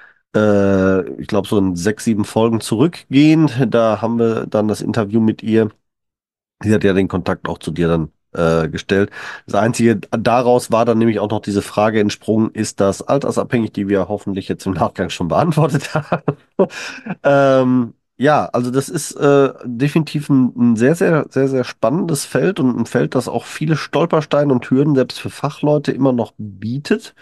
S2: äh, ich glaube, so in sechs, sieben Folgen zurückgehen. Da haben wir dann das Interview mit ihr. Sie hat ja den Kontakt auch zu dir dann äh, gestellt. Das Einzige, daraus war dann nämlich auch noch diese Frage entsprungen, ist das altersabhängig, die wir hoffentlich jetzt im Nachgang schon beantwortet haben. ähm, ja, also das ist äh, definitiv ein, ein sehr, sehr, sehr, sehr spannendes Feld und ein Feld, das auch viele Stolpersteine und Hürden selbst für Fachleute immer noch bietet.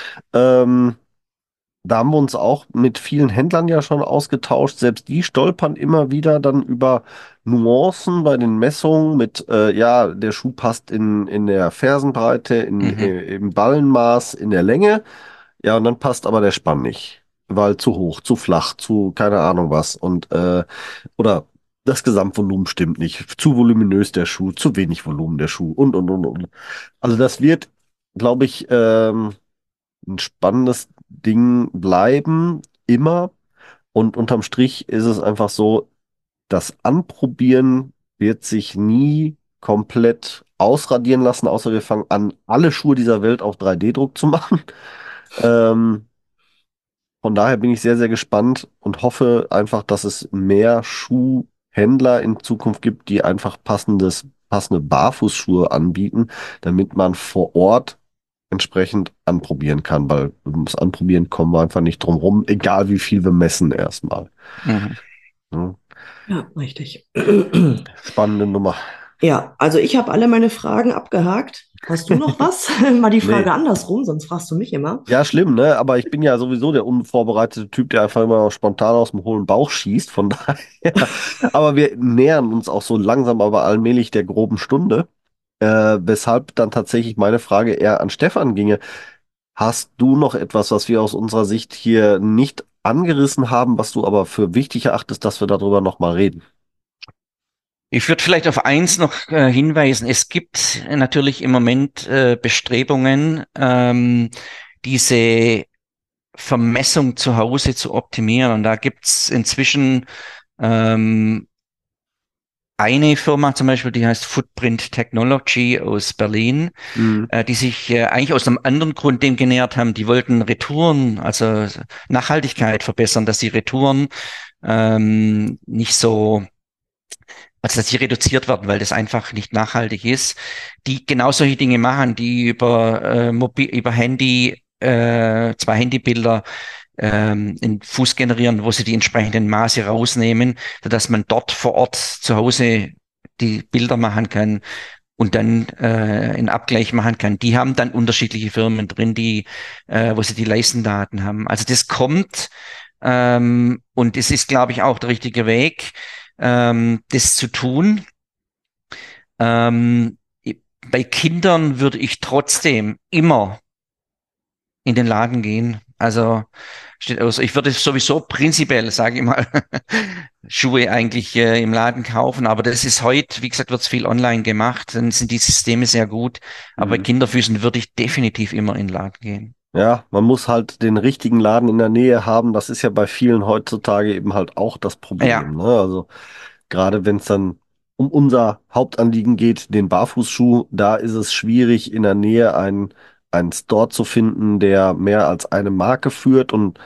S2: Ähm, Da haben wir uns auch mit vielen Händlern ja schon ausgetauscht. Selbst die stolpern immer wieder dann über Nuancen bei den Messungen mit, äh, ja, der Schuh passt in, in der Fersenbreite, in,
S4: Mhm.
S2: äh, im Ballenmaß, in der Länge. Ja, und dann passt aber der Spann nicht, weil zu hoch, zu flach, zu keine Ahnung was. Und, äh, oder das Gesamtvolumen stimmt nicht. Zu voluminös der Schuh, zu wenig Volumen der Schuh und, und, und, und. Also das wird, glaube ich, ähm, ein spannendes Ding bleiben, immer. Und unterm Strich ist es einfach so, das Anprobieren wird sich nie komplett ausradieren lassen, außer wir fangen an, alle Schuhe dieser Welt auf drei D-Druck zu machen. Ähm, von daher bin ich sehr, sehr gespannt und hoffe einfach, dass es mehr Schuhhändler in Zukunft gibt, die einfach passendes, passende Barfußschuhe anbieten, damit man vor Ort entsprechend anprobieren kann, weil ums Anprobieren kommen wir einfach nicht drum rum, egal wie viel wir messen erstmal.
S4: Mhm.
S2: Ja,
S3: Ja, richtig.
S2: spannende Nummer.
S3: Ja, also ich habe alle meine Fragen abgehakt. Hast du noch was? Mal die
S2: Nee.
S3: Frage andersrum, sonst fragst du mich immer.
S2: Ja, schlimm, ne? Aber ich bin ja sowieso der unvorbereitete Typ, der einfach immer spontan aus dem hohlen Bauch schießt. Von daher. Aber wir nähern uns auch so langsam, aber allmählich der groben Stunde. Äh, weshalb dann tatsächlich meine Frage eher an Stefan ginge. Hast du noch etwas, was wir aus unserer Sicht hier nicht angerissen haben, was du aber für wichtig erachtest, dass wir darüber nochmal reden?
S4: Ich würde vielleicht auf eins noch äh, hinweisen. Es gibt natürlich im Moment äh, Bestrebungen, ähm, diese Vermessung zu Hause zu optimieren. Und da gibt's inzwischen ähm, eine Firma zum Beispiel, die heißt Footprint Technology aus Berlin,
S2: Mhm.
S4: äh, die sich äh, eigentlich aus einem anderen Grund dem genähert haben. Die wollten Retouren, also Nachhaltigkeit verbessern, dass die Retouren ähm, nicht so, also dass sie reduziert werden, weil das einfach nicht nachhaltig ist. Die genau solche Dinge machen, die über äh, Mobil, über Handy, äh, zwei Handybilder ähm, in Fuß generieren, wo sie die entsprechenden Maße rausnehmen, sodass man dort vor Ort zu Hause die Bilder machen kann und dann äh, einen Abgleich machen kann. Die haben dann unterschiedliche Firmen drin, die, äh, wo sie die Leistendaten haben. Also das kommt ähm, und es ist, glaube ich, auch der richtige Weg, ähm, das zu tun. Ähm, bei Kindern würde ich trotzdem immer in den Laden gehen. Also steht aus. Ich würde sowieso prinzipiell, sage ich mal, Schuhe eigentlich äh, im Laden kaufen, aber das ist heute, wie gesagt, wird es viel online gemacht, dann sind die Systeme sehr gut. Aber bei
S2: Mhm.
S4: Kinderfüßen würde ich definitiv immer in den Laden gehen.
S2: Ja, man muss halt den richtigen Laden in der Nähe haben. Das ist ja bei vielen heutzutage eben halt auch das
S4: Ja,
S2: Problem, ne? Also gerade wenn es dann um unser Hauptanliegen geht, den Barfußschuh, da ist es schwierig, in der Nähe einen, einen Store zu finden, der mehr als eine Marke führt und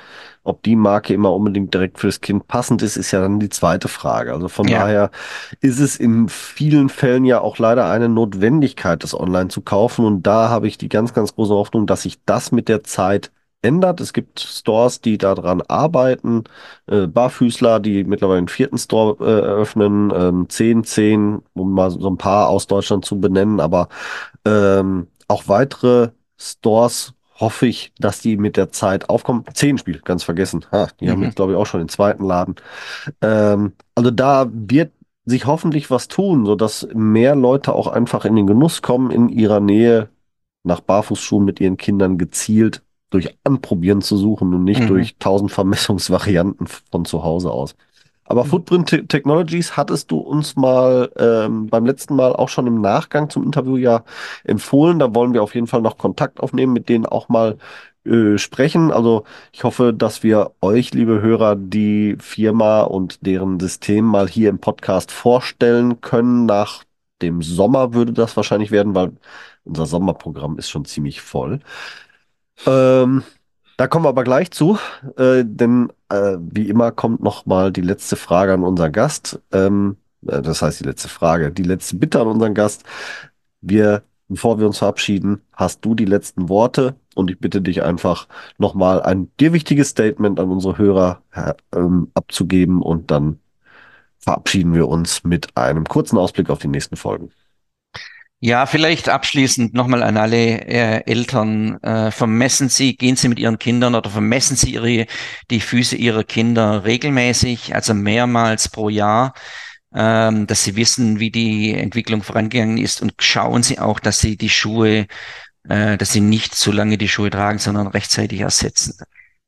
S2: Ob die Marke immer unbedingt direkt fürs Kind passend ist, ist ja dann die zweite Frage. Also von
S4: Ja.
S2: daher ist es in vielen Fällen ja auch leider eine Notwendigkeit, das online zu kaufen. Und da habe ich die ganz, ganz große Hoffnung, dass sich das mit der Zeit ändert. Es gibt Stores, die daran arbeiten, äh, Barfüßler, die mittlerweile einen vierten Store äh, eröffnen, ähm, zehn, zehn, um mal so ein paar aus Deutschland zu benennen, aber ähm, auch weitere Stores hoffe ich, dass die mit der Zeit aufkommen. Zehn Spiel, ganz vergessen. Ha, die haben
S4: Mhm.
S2: jetzt, glaube ich, auch schon den zweiten Laden. Ähm, also da wird sich hoffentlich was tun, sodass mehr Leute auch einfach in den Genuss kommen, in ihrer Nähe nach Barfußschuhen mit ihren Kindern gezielt durch Anprobieren zu suchen und nicht
S4: Mhm.
S2: durch tausend Vermessungsvarianten von zu Hause aus. Aber
S3: Mhm.
S2: Footprint Te- Technologies hattest du uns mal ähm, beim letzten Mal auch schon im Nachgang zum Interview ja empfohlen. Da wollen wir auf jeden Fall noch Kontakt aufnehmen, mit denen auch mal äh, sprechen. Also ich hoffe, dass wir euch, liebe Hörer, die Firma und deren System mal hier im Podcast vorstellen können. Nach dem Sommer würde das wahrscheinlich werden, weil unser Sommerprogramm ist schon ziemlich voll. Ähm, Da kommen wir aber gleich zu, äh, denn äh, wie immer kommt noch mal die letzte Frage an unseren Gast. Ähm, äh, das heißt die letzte Frage, die letzte Bitte an unseren Gast. Wir, bevor wir uns verabschieden, hast du die letzten Worte und ich bitte dich einfach noch mal ein dir wichtiges Statement an unsere Hörer äh, ähm, abzugeben und dann verabschieden wir uns mit einem kurzen Ausblick auf die nächsten Folgen.
S4: Ja, vielleicht abschließend nochmal an alle äh, Eltern. Äh, vermessen Sie, gehen Sie mit Ihren Kindern oder vermessen Sie ihre, die Füße Ihrer Kinder regelmäßig, also mehrmals pro Jahr, ähm, dass Sie wissen, wie die Entwicklung vorangegangen ist, und schauen Sie auch, dass Sie die Schuhe, äh, dass Sie nicht zu lange die Schuhe tragen, sondern rechtzeitig ersetzen.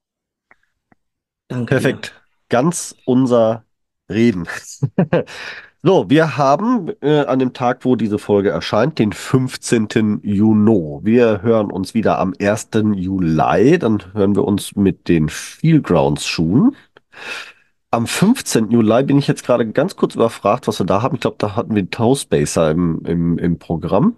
S3: Danke dir.
S2: Perfekt. Ganz unser Reden. So, wir haben äh, an dem Tag, wo diese Folge erscheint, den fünfzehnten Juni. Wir hören uns wieder am ersten Juli. Dann hören wir uns mit den Feelgrounds-Schuhen. Am fünfzehnten Juli bin ich jetzt gerade ganz kurz überfragt, was wir da haben. Ich glaube, da hatten wir Toespacer im, im, im Programm.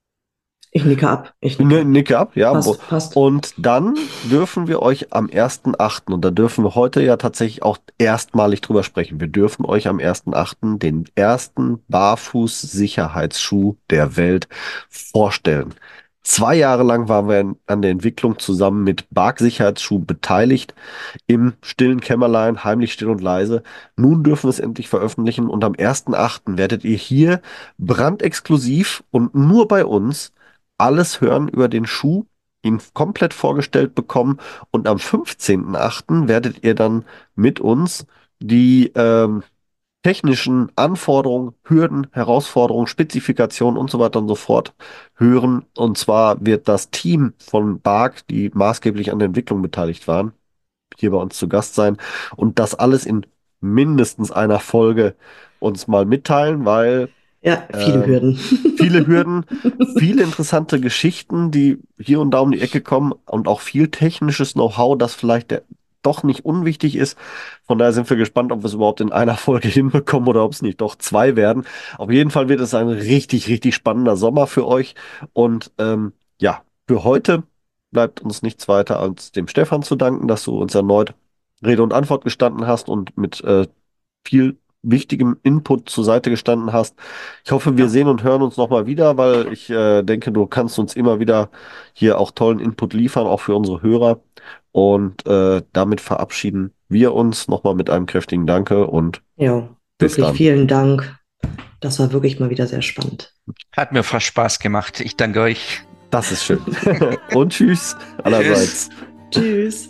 S3: Ich nicke ab. Ich nicke
S2: Ne,
S3: ab.
S2: nicke ab, ja.
S3: Passt, passt.
S2: Und dann dürfen wir euch am ersten achten und da dürfen wir heute ja tatsächlich auch erstmalig drüber sprechen. Wir dürfen euch am ersten achten den ersten Barfuß-Sicherheitsschuh der Welt vorstellen. Zwei Jahre lang waren wir an der Entwicklung zusammen mit Bark-Sicherheitsschuh beteiligt, im stillen Kämmerlein, heimlich still und leise. Nun dürfen wir es endlich veröffentlichen und am ersten achten werdet ihr hier brandexklusiv und nur bei uns alles hören über den Schuh, ihn komplett vorgestellt bekommen und am fünfzehnten achten werdet ihr dann mit uns die ähm, technischen Anforderungen, Hürden, Herausforderungen, Spezifikationen und so weiter und so fort hören. Und zwar wird das Team von Bark, die maßgeblich an der Entwicklung beteiligt waren, hier bei uns zu Gast sein und das alles in mindestens einer Folge uns mal mitteilen, weil
S3: Ja, viele
S2: ähm,
S3: Hürden.
S2: viele Hürden, viele interessante Geschichten, die hier und da um die Ecke kommen und auch viel technisches Know-how, das vielleicht der, doch nicht unwichtig ist. Von daher sind wir gespannt, ob wir es überhaupt in einer Folge hinbekommen oder ob es nicht doch zwei werden. Auf jeden Fall wird es ein richtig, richtig spannender Sommer für euch. Und ähm, ja, für heute bleibt uns nichts weiter als dem Stefan zu danken, dass du uns erneut Rede und Antwort gestanden hast und mit äh, viel wichtigem Input zur Seite gestanden hast. Ich hoffe, wir
S3: Ja.
S2: sehen und hören uns nochmal wieder, weil ich äh, denke, du kannst uns immer wieder hier auch tollen Input liefern, auch für unsere Hörer. Und äh, damit verabschieden wir uns nochmal mit einem kräftigen Danke und
S3: Ja,
S2: bis
S3: wirklich
S2: dann.
S3: vielen Dank. Das war wirklich mal wieder sehr spannend.
S4: Hat mir fast Spaß gemacht. Ich danke euch.
S2: Das ist schön. Und tschüss allerseits.
S3: Tschüss.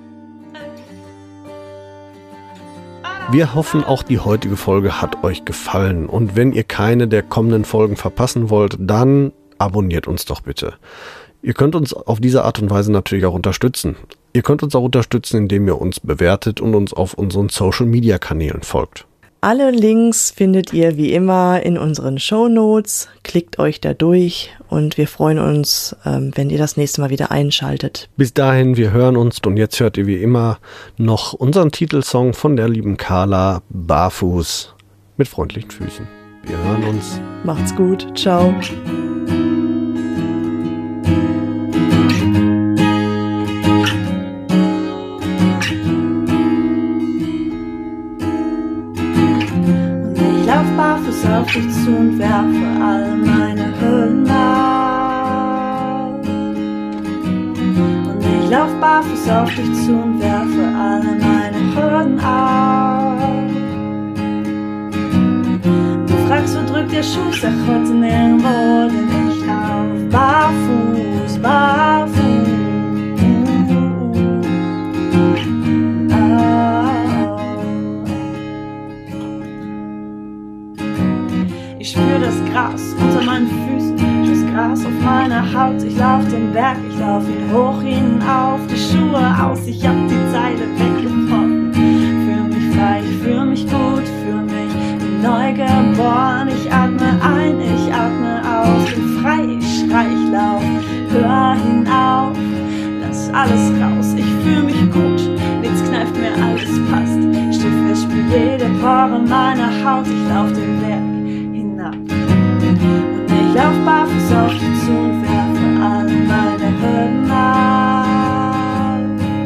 S2: Wir hoffen, auch die heutige Folge hat euch gefallen. Und wenn ihr keine der kommenden Folgen verpassen wollt, dann abonniert uns doch bitte. Ihr könnt uns auf diese Art und Weise natürlich auch unterstützen. Ihr könnt uns auch unterstützen, indem ihr uns bewertet und uns auf unseren Social-Media-Kanälen folgt.
S3: Alle Links findet ihr wie immer in unseren Shownotes. Klickt euch da durch und wir freuen uns, ähm, wenn ihr das nächste Mal wieder einschaltet.
S2: Bis dahin, wir hören uns und jetzt hört ihr wie immer noch unseren Titelsong von der lieben Carla, Barfuß mit freundlichen Füßen. Wir hören uns.
S3: Macht's gut. Ciao.
S1: dich zu und werfe all meine Hürden ab. Und ich lauf barfuß auf dich zu und werfe alle meine Hürden ab. Du fragst, wo drückt der Schuh, sag heute nirgendwo, denn ich lauf barfuß, barfuß. Ich spür das Gras unter meinen Füßen, das Gras auf meiner Haut. Ich lauf den Berg, ich lauf ihn hoch hinauf, die Schuhe aus, ich hab die Zeile weggebrochen. Fühl mich frei, ich fühl mich gut, fühl mich neu geboren. Ich atme ein, ich atme aus, bin frei, ich schrei, ich lauf, hör hinauf, lass alles raus. Ich fühl mich gut, nichts kneift mir, alles passt. Steh fest, spür jede Pore meiner Haut, ich lauf den Berg. Und ich lauf barfuß auf dich zu und werfe alle meine Hürden ab.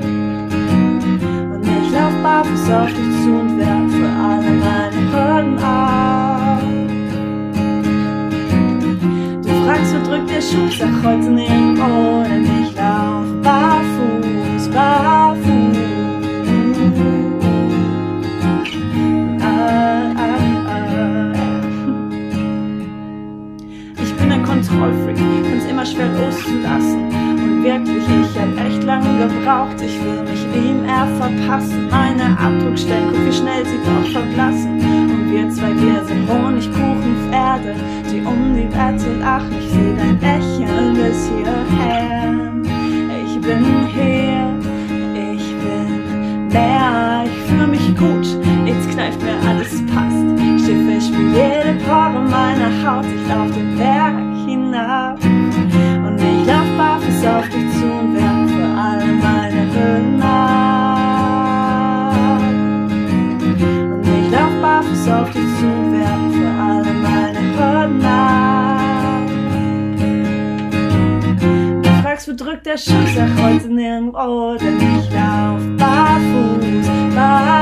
S1: Und ich lauf barfuß auf dich zu und werfe alle meine Hürden ab. Du fragst, wo drückt der Schuh, sag heute nirgendwo, denn ich lauf barfuß, barfuß. Kontrollfreak, find's immer schwer loszulassen. Und wirklich, ich hab echt lange gebraucht. Ich will mich ihm eher verpassen. Meine Abdruckstellen, guck wie schnell sie doch verblassen. Und wir zwei, wir sind Honigkuchenpferde, die um die Wette lachen. Ich seh dein Lächeln bis hierher. Ich bin hier, ich bin mehr. Ich fühl mich gut, nichts kneift mir, alles passt. Steh fest, spür jede Pore meiner Haut. Ich lauf den Berg hinab. Und ich lauf barfuß auf dich zu und werfe alle meine Hürden ab. Und ich lauf barfuß auf dich zu und werfe alle meine Hürden ab. Du fragst, wo drückt der Schuh, sag heute nirgendwo, denn ich lauf barfuß, barfuß.